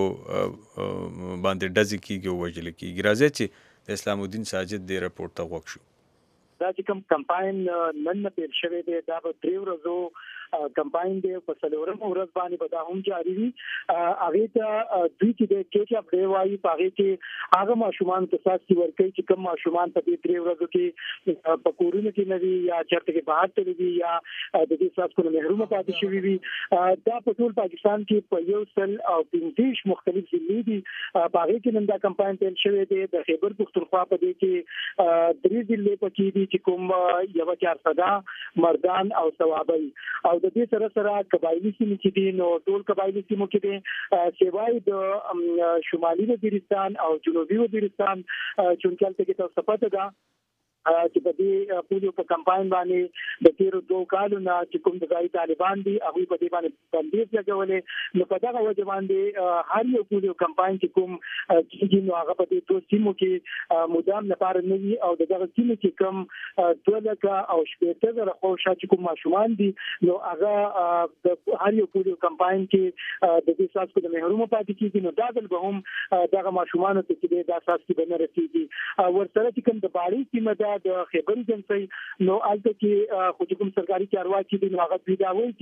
C: باندې ډزې کېږي او وژل کېږي. راځئ چې د اسلام الدین ساجد دې رپورټ ته غوږ شو.
H: دا چې کوم کمپاین نن نه پیل شوی دی دا به درې ورځو کمپاین دی په څلورم ورځ باندې به دا هم جاري وي. هغې ته دوی چې د کیچ اپ ډے وایي په هغې کې هغه ماشومان ته ساسي ورکوي چې کوم ماشومان په دې درې ورځو کې په کورونو کې نه وي یا چېرته کې بهر تللي وي یا د دې څاڅکو نه محرومه پاتې شوي وي. دا په ټول پاکستان کې په یو سل او پنځه مختلف ضلعې دي په هغې کې نن دا کمپاین پیل شوی دی. د خیبر پښتونخوا په دې کې درې ضلعې پکې دي چې کوم یوه چارسده، مردان او صوابۍ او د دې سره سره قبایلي سیمې چې دي نو ټول قبایلي سیمو کې دي سوای د شمالي وزیرستان او جنوبي وزیرستان چونکه هلته کې تاسو پته ده چې په دې پولیو په کمپاین باندې د تیرو دوه کالو نه چې کوم د ځایي طالبان دي هغوی په دې باندې بندیز لګولې نو په دغه وجه باندې هر یو پولیو کمپاین چې کوم کېږي نو هغه په دې دوه سیمو کې مدام لپاره نه وي او د دغه سیمو کې کوم دوه لکه او شپېته زره خواوشا چې کوم ماشومان دي نو هغه د هر یو پولیو کمپاین کې د دې څاڅکو د محرومه پاتې کېږي. نو دا ځل به هم دغه ماشومانو ته چې دا څاڅکي به نه رسېږي. ورسره چې کوم د باړې سیمه ده د خیبر ایجنسۍ نو هلته کې خو چې کوم سرکاري چارواکي دي نو هغه دوی دا وایي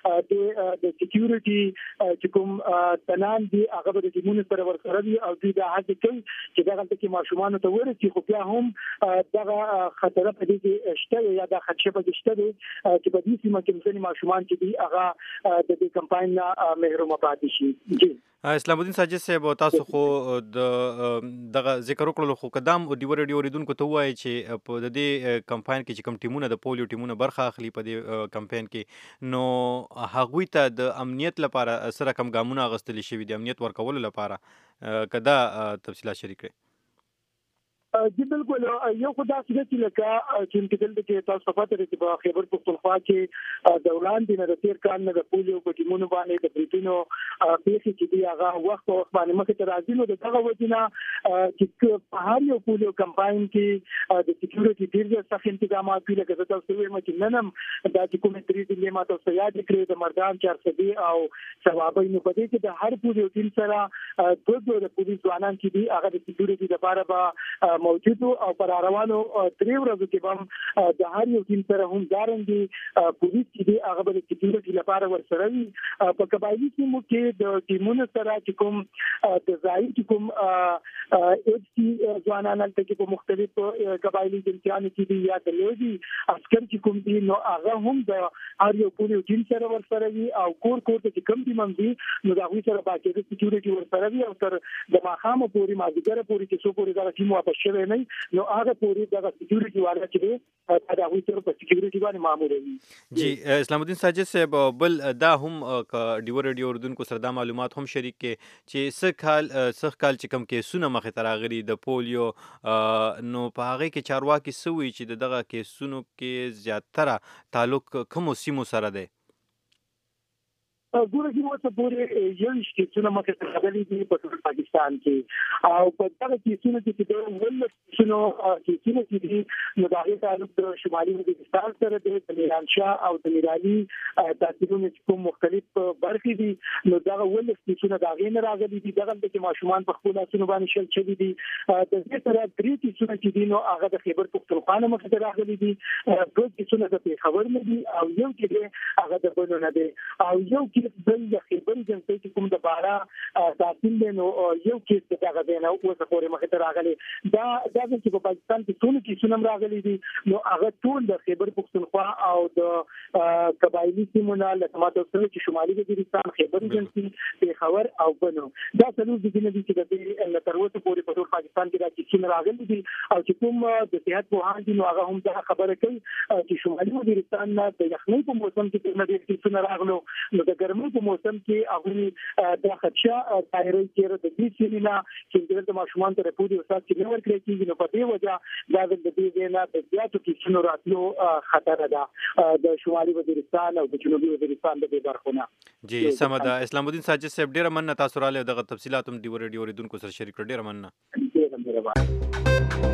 H: چې د سکیورټي چې کوم تنان دي هغه به د ټیمونو سره ورسره وي او دوی دا هڅې کوي چې دغه هلته کې ماشومانو ته ورسي. خو بیا هم دغه خطره په دې کې شته یا دا خدشه په کې شته دی چې په دې سیمه کې ځینې ماشومان چې دي هغه د دې کمپاین نه محرومه پاتې شي. جی
V: اسلام الدین ساجد صاحب تاسو خو د دغه ذکر وکړلو خو قدم او ډیور ډیور اوریدونکو ته وایي چې
J: په د دې کمپاین کې چې کوم ټیمونه د پولیو ټیمونه برخه اخلي په دې کمپاین کې، نو هغوی ته د امنیت لپاره سره کم ګامونه اخیستل شوي دي امنیت ورکولو لپاره، که دا تفصیلات شریک کړئ.
H: جی بالکل یو خدا څنګه چې لکه چې کېدل چې تاسو په پاتې چې په خیبر پختونخوا کې د وړاندې نه د تیر کال نه د پولیو په ټیمونو باندې د بریټینو پیښې چې دی هغه وخت او باندې مخې ته راځي، نو دغه وجنه چې په هر یو پولیو کمپاین کې د سکیورټي ډیر سخت انتظامات دي. لکه تاسو وایم چې نن دا چې کومې درې دي ما تاسو یاد کړئ د مردان چارسدي او ثوابي نو په دې کې د هر پولیو ټیم سره دوه دوه د پولیس ځوانان چې دي هغه د سکیورټي لپاره به موجود او پر روانو درې ورځې کې هم د هر یو ټیم سره هم دارنګي پولیس چې دی هغه به د سکیورټي لپاره ورسره وي. په قبایلي سیمو کې د ټیمونو سره چې کوم د ځای چې کوم ایچ سی ځوانان هلته کې په مختلفو قبایلي جنسیانو کې دي یا د لوی عسکر چې کوم دي نو هغه هم د هر یو پولیو ټیم سره ورسره وي او کور کور ته چې کوم ټیم هم دي نو د هغوی سره باقاعده سکیورټي ورسره وي او تر د ماښامه پورې مازدیګره پورې چې څو پورې دغه ټیم واپس شوی نه نو هغه پورې دغه سکیورټي والا چې دی دا هغوی سره په سکیورټي باندې مامور وي.
J: جی اسلام الدین ساجد صاحب، بل دا هم ډیو ریډیو اردن کو سره دا معلومات هم شریک کې چې څه کال څه کال چې کوم کیسونه مخې ته راغلي د پولیو، نو په هغې کې چارواکي څه وایي چې د دغه کیسونو کې زیاتره تعلق کومو سیمو سره دی؟
H: ګوره چې اوسه پورې یویشت کیسونه مخې ته راغلي دي په ټول پاکستان کې او په دغه کیسونو کې چې د اوولس کیسونو کیسونه چې دي نو د هغې تعلق د شمالي وزیرستان سره دی، د میرانشاه او د میرالي تحصیلونو چې کوم مختلف برخې دي نو دغه اوولس کیسونه د هغې نه راغلي دي. دغه چې ماشومان په خپلو لاسونو باندې شل شوي دي. د دې سره درې کیسونه چې دي نو هغه د خیبر پختونخوا نه مخې ته راغلي دي، دوه کیسونه د پېښور نه دي او یو چې دی هغه د بنو نه دی او یو بل د خیبر جنسي چې کوم د بارا تحصیل دی نو یو کیس د دغه دی نه اوسه پورې مخې ته راغلی. دا دا چې په پاکستان کې ټول کیسونه هم راغلي دي نو هغه ټول د خیبر پختونخوا او د قبایلي سیمو نه لکه ما تاسو چې شمالي وزیرستان، خیبر جنسي، پېښور او بنو دا څلور ځایونه دي چې د دې تر اوسه پورې په ټول پاکستان کې دا کیسونه راغلي دي او چې کوم د صحت پوهان دي نو هغه هم دا خبره کوي چې شمالي وزیرستان نه د یخنۍ په موسم کې څومره ډېر کیسونه راغلو نو د ګرمۍ په موسم کې هغوی د خدشه طاهرۍ چیرې د دې سیمې نه چې د ماشومان ته د پولیو سات چې نه ورکړی کېږي نو په دې وجه دا د دې ځای نه د زیاتو کیسونو راتلو خطر ده د شمالي وزیرستان او د جنوبي وزیرستان د دې برخو نه.
J: جی سمه ده. اسلام الدین ساجد صاحب ډېره مننه تاسو راغلئ او دغه تفصیلات هم ډیو ریډیو اورېدونکو سره شریک کړل. ډېره مننه.
H: ډېره مهرباني.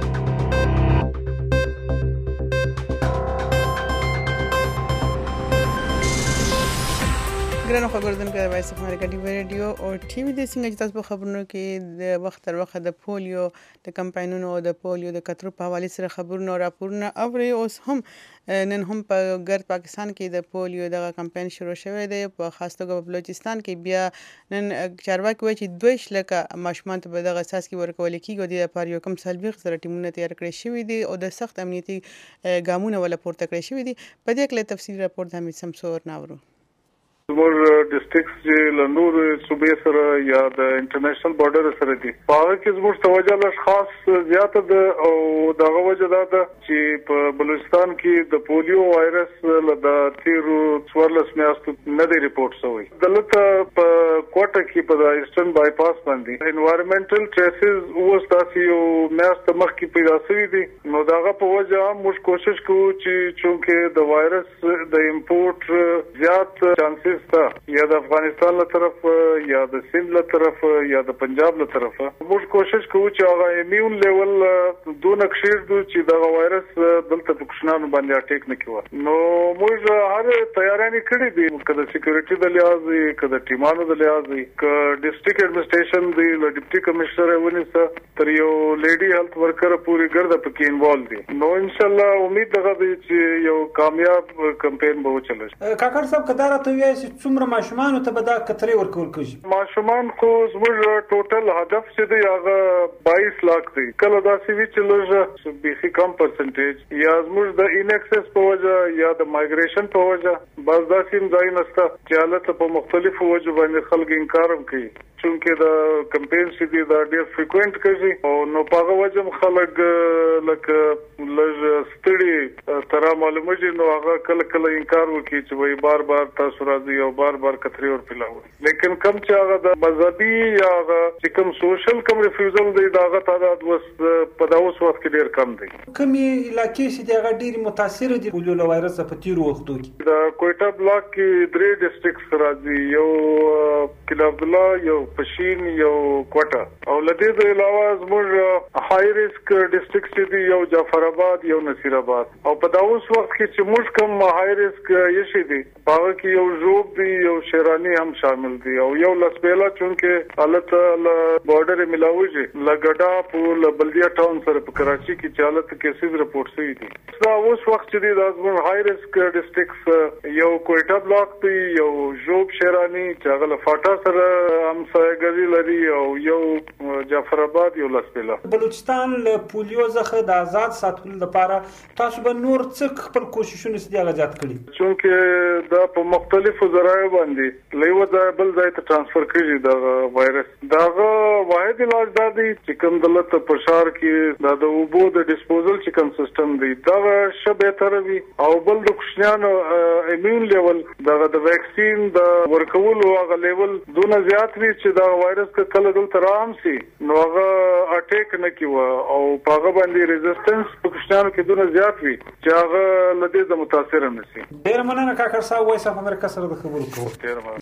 B: ګرانو خبردونکو د وایس اف امریکا ډیو ریډیو او ټي وي د څنګه چې تاسو په خبرونو کې د وخت تر وخت د پولیو د کمپاینونو او د پولیو د کترو په حواله سره خبرونه او راپورونه اوري. اوس هم نن هم په ګرد پاکستان کې د پولیو دغه کمپاین شروع شوی دی. په خاص توګه په بلوچستان کې بیا نن چارواکي وایي چې دوه لکه ماشومان ته په دغه اساس کې ورکول کېږي. د لپاره یو کم څلوېښت زره ټیمونه تیار کړي شوي دي او د سخت امنیتي ګامونه ولا پورته کړي شوي دي. په دې کې تفصیل راپور د حمید سمسور ناورو.
G: زموږ ډسټرکټس چې له نورو صوبې سره یا د انټرنیشنل بارډر سره دي په هغه کې زموږ توجه لږ خاص زیاته ده او دغه وجه دا ده چې په بلوچستان کې د پولیو وایرس له د تیرو څوارلس میاشتو نه دی ریپورټ شوی. دلته په کوټه کې په د ایسټرن بایپاس باندې انوایرنمنټل ټریسز اوس تاسو یو میاشت مخکې پیدا شوي دي نو دغه په وجه موږ کوشش کوو چې چونکې د وایرس د امپورټ زیات چانسز یا د افغانستان له طرف یا د سند له طرف یا د پنجاب له طرف موږ کوشش کوو چې هغه امیون لیول دونه کښېږدو چې دغه وایرس دلته په کوچنیانو باندې اټیک نه کوي. نو موږ هر تیارانې کړې دي که د سکیورټي د لحاظ وي که د ټیمانو د لحاظ وي که ډسټرکټ اډمنسټریشن دی له ډیپټي کمشنر یې ونیسه تر یو لیډي هیلث ورکر پورې ګرده پکې انوالو دي. نو انشاءالله امید دغه دی چې یو کامیاب کمپین به وچلوي.
V: کاکړ صاحب که دا راته ووایئ
I: چې څومره ماشومان ته به دا کترې ورکول کېږي؟
G: ماشومان خو زموږ ټوټل هدف چې دی هغه باییس لاک دی. کله داسې وي چې لږ بیخي کم پرسنټیج یا زموږ د ان ایکسس په وجه یا د مایګریشن په وجه بعض داسې ځایونه شته چې هلته په مختلفو وجو باندې خلک انکار هم کوي چونکې د کمپین چې دی دا ډېر فریکوینټ کوي او نو په هغه وجه هم خلک لکه لږ ستړي ترا معلومېږي نو هغه کله کله انکار وکړي چې وایي بار بار تاسو راځئ او بار بار کترې ورپلاوئ. لیکن کم چې هغه د مذهبي یا هغه چې کوم سوشل کوم ریفیوزل دی د هغه تعداد اوس په دا اوس وخت کې ډېر کم دی.
I: کومې علاقې چې دي هغه ډېرې متاثره دي پولیو له وایرس په تېرو وختو کې؟
G: د کویټه بلاک کې درې ډسټرکټس راځي، یو کلا عبدالله، یو پشین، یو کوټه او له دې د علاوه زموږ های ریسک ډسټرکټس چې دي یو جعفر آباد، یو نصیر آباد او په دا اوس وخت کې چې موږ کوم های ریسک یشي دي په هغه کې یو ژوب دی، یو شیرانی هم شامل دي او یو لسبیلا چونکې حالت له بارډر ملاويږي لګډا په بلدیه ټاون سره په کراچي کې چې حالت کیسز رپورټ شوي دي. دا اوس وخت چې دی د زموږ های ریسک ډسټرکټس یو کویټه بلاک دی، یو ژوب شیرانی چې هغه له فاټا سره همسایه‌ګري لري او یو جعفر آباد، یو لسبیلا.
I: بلوچستان له پولیو څخه د آزاد ساتلو لپاره تاسو به نور څه خپل کوششونه سدي غزاد کړي؟
G: چونکې دا په مختلفو ذرایعو باندې له یو ځای بل ځای ته ترانسفر کیږي دا وایرس. داغه واحد علاج دا دی چې کوم دلته په ښار کې دا د اوبو د ډیسپوزل چې کوم سیستم دی دا ښه بهتره وي او بل د کوچنیانو ایمیون لیول دغه د ویکسین د ورکولو هغه لیول دونه زیات وي چې دا وایرس کله دلته رام سي نو هغه اٹیک نه کیوه او په هغه باندې ریزिस्टنس په کوچنیانو کې دونه زیات وي چې هغه لدې د متاثر نه سي.
I: ډیر مننه کاکر صاحب، وایس اف امریکا سره د خبرو کوو.
G: ډیر مننه.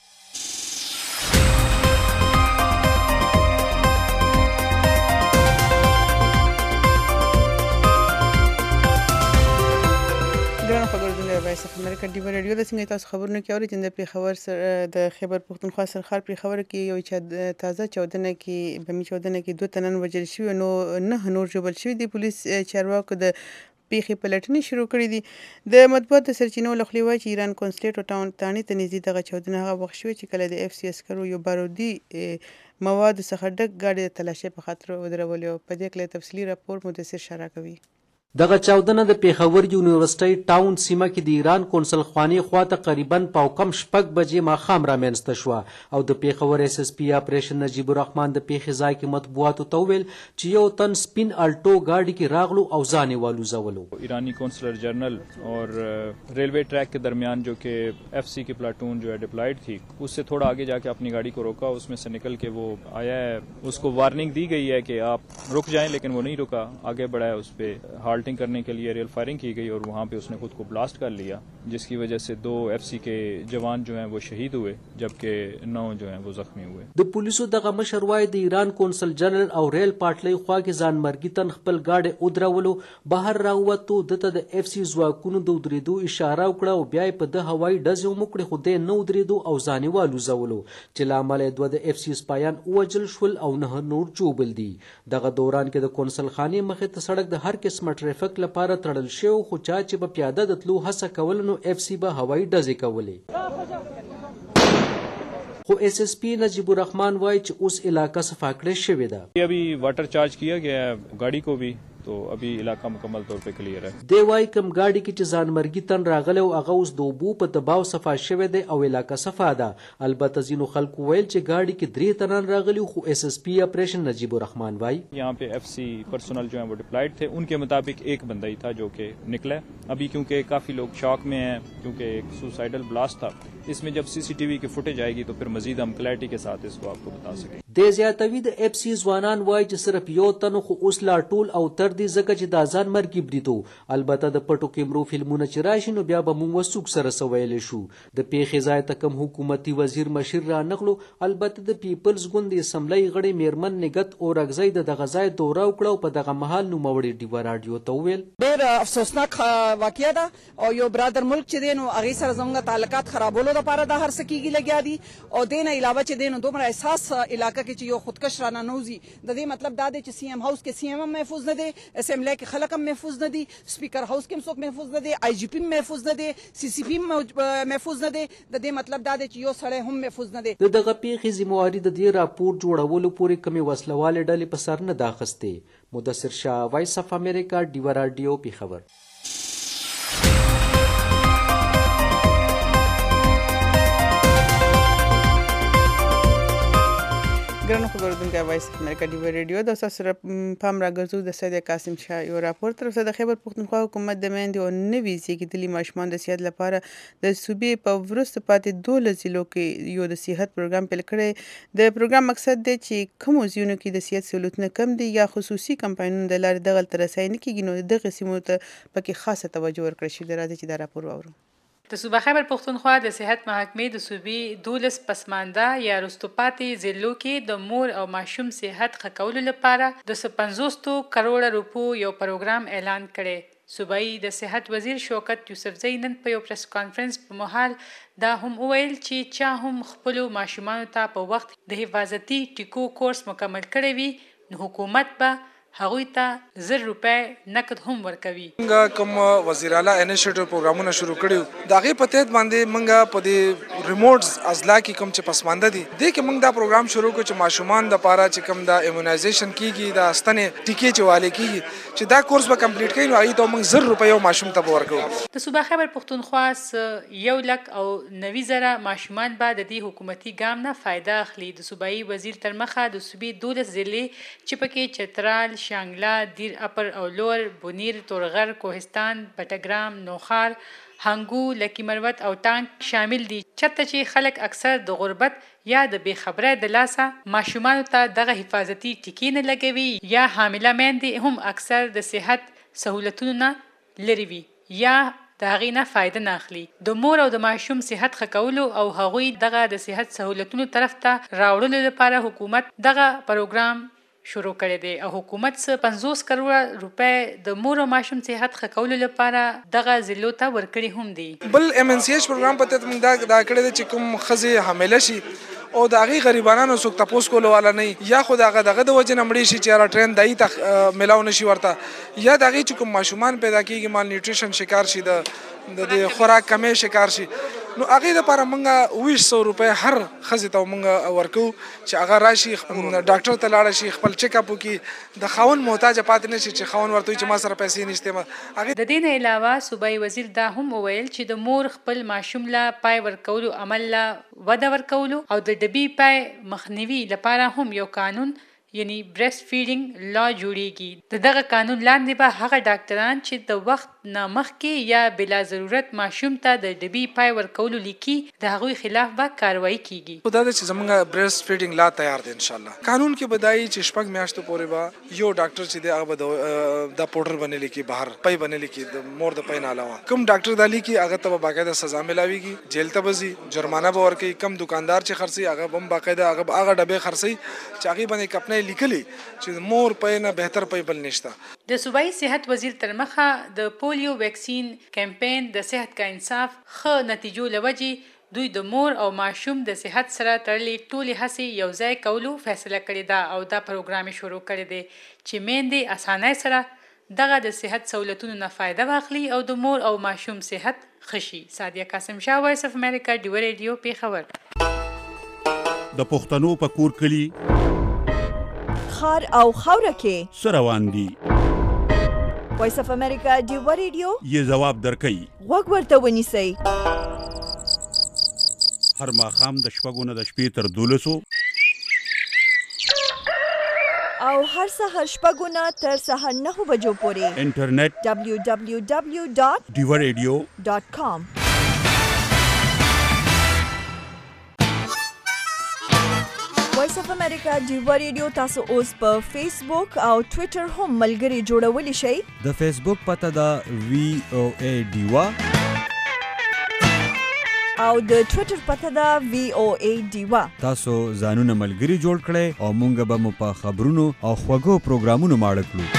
B: وایس اف امریکا دی رادیو د څنګه تاسو خبرونه کوي چې د پیښور سره د خیبر پختونخوا سرخال پیښور کې یو چې تازه چودنه کې بمی چودنه کې دوه تنن وژل شوی نو نه نور جوړ شوی دی. پولیس چارواکو د پیښې پلټنې شروع کړې دي. د مطبوعاتو سرچینو له خوا وایي چې ایران کنسولیټ او ټاون تانی ته نږدې دغه چودنه هغه وخت شوې چې کله د اف سی عسکرو یو بارودي مواد څخه ډک ګاډي د تلاشۍ په خاطر ودرولې او په دې کې تفصیلي راپور مدثر شارع کوي.
V: دغه چاودنه د پیښور یونیورسيټي ټاون سیمه کې د ایران کونسل خاني خوا تقریبا پاو کم شپږ بجې ماښام رامنځته شوه او د پیښور اس اس پی اپریشن نجیب الرحمن د پیښې ځای کې مطبوعاتو ته وویل چې یو تن سپین الټو गाड़ी کې راغلو او ځان یې والوزولو.
W: ईरानी कौंसलर जनरल और रेलवे ट्रैक के दरमियान जो कि एफ सी की प्लाटून जो है डिप्लॉयड थी उससे थोड़ा आगे जाके अपनी गाड़ी को रोका, उसमें से निकल के वो आया है, उसको वार्निंग दी गई है कि आप रुक जाएं लेकिन वो नहीं रुका, आगे बढ़ा है, उस पर हाल्टिंग करने के लिए एरियल फायरिंग की गई और वहाँ पे उसने खुद को ब्लास्ट कर लिया जिसकी वजह से दो एफ सी के जवान जो हैं वो शहीद हुए जबकि नौ जो हैं वो जख्मी हुए.
V: د پولیسو دغه مشر وای د ایران کونسل جنرال او ریل پارټلۍ خوا کې ځان مرګي تن خپل گاډي ودرولو بهر راووتو دته د اف سی ځواکونو د ودرېدو اشاره وکړه او بیا په د هوایي ډزې ومکړي خو د نه ودرېدو او ځان یې والوزولو چې له امله دوه د اف سی سپایان ووجل شول او نه نور جوبل دي. دغه دوران کې د کونسل خانې مخې ته سړک د هر قسمه ټریفک لپاره تړل شو خو چا چې په پیاده د تلو هڅه کول نو اف سی به هوایي ډزې کولې. خو ایس ایس پی نجیب الرحمن وایي چې اوس علاقه صفا کړې شوې ده.
W: ابھی واٹر چارج کیا گیا ہے گاڑی کو بھی تو ابھی علاقہ مکمل طور پہ کلیئر ہے.
V: دی وای کم گاڑی کې چې ځان مرګي تن راغله او هغه اوس د اوبو په دباو صفا شوی دی او علاقه صفا ده. البته ځینو خلکو ویل چې گاڑی کې درې تنان راغلي خو ایس ایس پی اپریشن نجیب الرحمن وای
W: यहाँ पे एफ सी पर्सनल जो है वो डिप्लॉयड थे, उनके मुताबिक एक बंदा ही था जो कि निकला. अभी क्योंकि काफ़ी लोग शॉक में हैं क्योंकि एक सुसाइडल ब्लास्ट था, इसमें जब सीसीटीवी की फुटेज आएगी तो फिर मजीद हम क्लैरिटी के साथ इसको आपको बता सकेंगे.
V: د زیاتوي د اف سی ځوانان وای چې صرف یو تن خو اوس لا ټول او تر دې ځکه چې د ځان مرګي بریدو. البته د پټو کیمرو فلمونه چې راشي نو بیا به مونږ وسوک سره سویل شو. د پیښې ځای ته کوم حکومتي وزیر مشر را نغلو. البته د پیپلز ګوند اسمبلی غړي میرمن نګت او رغزی د دغه ځای دوره وکړه په دغه محل نو موړي ډیو رادیو ته ویل
X: ډېر افسوسناک واقعیا ده او یو برادر ملک چې دین او هغه سره زموږ تعلقات خرابولو لپاره د هر سکیږي لګیا دي او دین علاوه چې دین دومره احساس علاقہ کې چې یو خودکش را ننوځي د دې مطلب دا دی چې سی ایم هاوس کې سی ایم هم محفوظ نه دی، اسمبلی کې خلک هم محفوظ نه دي، سپیکر هاوس کې هم څوک محفوظ نه دی، آی جی پی هم محفوظ نه دی، سی سی پی هم محفوظ نه دی. د دې مطلب دا دی چې یو سړی هم محفوظ نه دی.
V: د دغه پیښې ذمہواري د دې راپور جوړولو پورې کمې وسلوالې ډلې په سر نه ده اخیستې. مدثر شاه، وایس اف امریکا، ډیوه راډیو، پیښور.
B: ګرانو خبردونکو وایس اف امریکا ډیوه ریډیو د سره پام راګرځو د سید قاسم شاه یو راپور تر اوسه د خیبر پښتونخوا حکومت د میندې او نوي زیږیدلي ماشومان د صحت لپاره د صوبې په وروسته پاتې دولس ضلعو کې یو د صحت پروګرام پیل کړی. د پروګرام مقصد دی چې کومو ځایونو کې د صحت سہولتونه کم دي یا خصوصي کمپاینونو د لارې دغه ته رسایي نه کیږي، نو دغه سیمو ته پکې خاصه توجه ورکړل شي. راځي چې دا راپور واورو.
K: د صوبه خیبر پښتونخوا د صحت محکمې د صوبې دولس پسمانده یا وروسته پاتې ضلعو کې د مور او ماشوم صحت ښه کولو لپاره د څه پنځوس کروڑه روپو یو پروګرام اعلان کړی. صوبایي د صحت وزیر شوکت یوسفزۍ نن په یو پریس کانفرنس په مهال دا هم وویل چې چا هم خپلو ماشومانو ته په وخت د حفاظتي ټیکو کورس مکمل کړی وي نو حکومت به هغوی ته زر روپۍ نقد هم ورکوي.
M: موږ کوم وزیر اعلی انیشیټیو پروګرامونه شروع کړي د هغې په تحت باندې موږ په دې ریموټ اضلاع کې کوم چې پسمانده دي دې کې موږ دا پروګرام شروع کړو چې ماشومان دپاره چې کوم د ایمونایزیشن کیږي د ستنې ټیکې چې والې کیږي چې دا کورس به کمپلیټ کړي نو هغې ته موږ زر روپۍ یو ماشوم ته به ورکوو.
K: د صوبه خیبر پښتونخوا یو لک او نوي زره ماشومان به د دې حکومتي ګام نه فایده اخلي. د صوبایي وزیر تر مخه د صوبې دولس ضلعې چې پکې چترال، شانګله، دیر اپر او لور، بونیر، تورغر، کوهستان، بټګرام، نوخار، هنګو، لکی مروت او ټانک شامل دي، چرته چې خلک اکثر د غربت یا د بې خبرۍ د لاسه ماشومانو ته دغه حفاظتي ټیکې نه لګوي یا حامله میندې هم اکثر د صحت سهولتونو نه لرې وي یا د هغې نه فایده نه اخلي. د مور او د ماشوم صحت ښه کولو او هغوی دغه د صحت سهولتونو طرف ته راوړلو لپاره حکومت دغه پروګرام شروع کړی دی او حکومت څه پنځوس کروڑه روپۍ د مور او ماشوم صحت ښه کولو لپاره دغه ضلعو ته ورکړي هم دي.
M: بل ایم ان سی ایچ پروګرام په تحت موږ دا کړی دی چې کوم ښځې حامله شي او د هغې غریبانانو څوک تپوس کولو والا نه یا خو د هغه دغه د وجې نه مړې شي چې هغه ټرین دایي ته میلاو نه شي ورته یا د هغې چې کوم ماشومان پیدا کېږي مال نیوټریشن شکار شي د د خوراک کمۍ شکار شي نو هغې دپاره موږ اوویشت سو روپۍ هر ښځې ته موږ ورکوو چې هغه راشي ډاکټر ته لاړه شي خپل چیک اپ وکړي د خاوند محتاجه پاتې نه شي چې خاوند ورته وایي چې ما سره پیسې نشته.
K: د دې نه علاوه صوبایي وزیر دا هم وویل چې د مور خپل ماشوم له پای ورکولو عمل له وده ورکولو او د ډبي پای مخنیوي لپاره هم یو قانون یعنی بریسټ فیډینګ لا جوړیږي. د دغه قانون لاندې به هغه ډاکټران چې د وخت نه مخکې یا بلا ضرورت ماشوم ته د ډبي پای ورکولو لیکي د هغوی خلاف به کاروایی کیږي.
M: خو دا ده چې زموږ بریسټ فیډینګ لا تیار دی انشاءالله. قانون کې به دا وي چې شپږ میاشتو پورې به یو ډاکټر چې دی هغه به دا پوډر به نه لیکي، بهر پای به نه لیکي د مور د پای نه علاوه. کوم ډاکټر دا لیکي هغه ته به باقاعده سزا میلاویږي، جیل ته به ځي، جرمانه به ورکوي. کم دکاندار چې خرڅوي هغه به هم باقاعده هغه هغه ډبې خرڅوي چې هغې باندې کپنۍ لیکلي چې مور پای نه بهتر پای بل نشته.
K: د صوبایي صحت وزیر تر مخه د پولیو ویکسین کمپین د صحت کا انصاف ښه نتیجو لوجې دوی د مور او ماشوم د صحت سره تړلې ټولې هڅې یو ځای کولو فیصله کړې ده او دا پروګرام شروع کړی دی چې میندې اسانۍ سره دغه د صحت سہولتونو نه فایده واخلي او د مور او ماشوم صحت ښه شي. سادیه قاسم شاه، وایس اف امریکا، ډیوه ریډیو، پیښور.
N: د پښتنو په کور کلي
A: خار او خاوره کې
N: څه روان دي؟
A: وایس اف امریکا ډیوه ریډیو
N: یې ځواب درکوي.
A: غوږ ورته ونیسئ.
N: هر ماښام د شپږو نه د شپې تر دولسو
A: او هر سهار شپږو نه تر سهار نهو بجو پورې
N: انټرنیټ
A: ډبلیو ډبلیو ډبلیو ډاټ
N: ډیوه ریډیو
A: ډاټ کام. وایس اف امریکا ډیوه ریډیو تاسو اوس په فیسبوک او ټویټر هم ملګري جوړولی شئ.
O: د فیسبوک پته ده وی او ای ډیوه
A: او د ټویټر پته ده وی او ای ډیوه.
O: تاسو ځانونه ملګري جوړ کړئ او مونږ به مو په خبرونو او خوږو پروګرامونو ماړه کړو.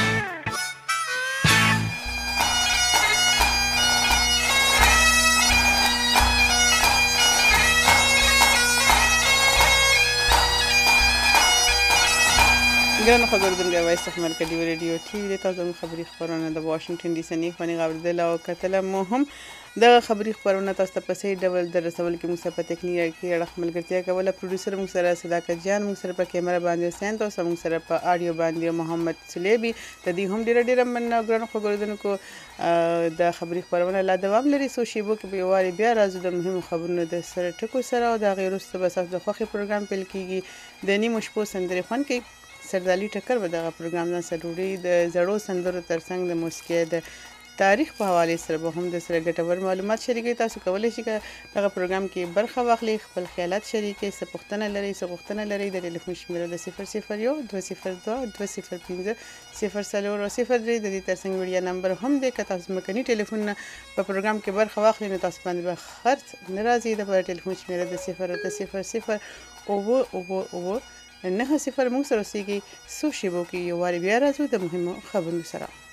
B: ګرانو خبردونکو وایس خبر کډي ریډیو ټي وی تاسو خبري خبرونه د واشنگټن ډي سي نه فني غوړدل او کتل مو هم د خبري خبرونه تاسو په سي ډول در رسول کې موږ په ټکنیک کې اړه ملګرتیا کوله پروډوسر موږ سره صداقت جان موږ سره په کیمرا باندې حسین تاسو موږ سره په اډیو باندې محمد سلیبي د دې هم ډیر ډیر من ګرانو خبردونکو د خبري خبرونه لا دوام لري سو شیبو کې به واري بیا راځو د مهمو خبرونو د سره ټکو سره او د غیرسته بس د خوخي پروګرام پیل کیږي د نیمو شپو سندري خون کې سردالي ټکر به دغه پروګرام نه سروړي د زړو سندرو ترڅنګ د موسیقي د تاریخ په حواله سره به هم د سره ګټور معلومات شریکي تاسو کولای شئ دغه پروګرام کې برخه واخلئ خپل خیالات شریکي څه پوښتنه لري څه غوښتنه لري د ټلیفون شمیره د صفر صفر یو دوه صفر دوه دوه صفر پنځه صفر څلور او صفر درې د دې ترڅنګ وړیا نمبر هم دی که تاسو مکني ټلیفون په پروګرام کې برخه واخلئ نو تاسو باندې به خرڅ ناراضي د ټلیفون شمیره د صفر او صفر صفر او او او نه صفر موږ سره اوسېږي سو شیبو کې یو واري بیا راځو د مهمو خبرونو سره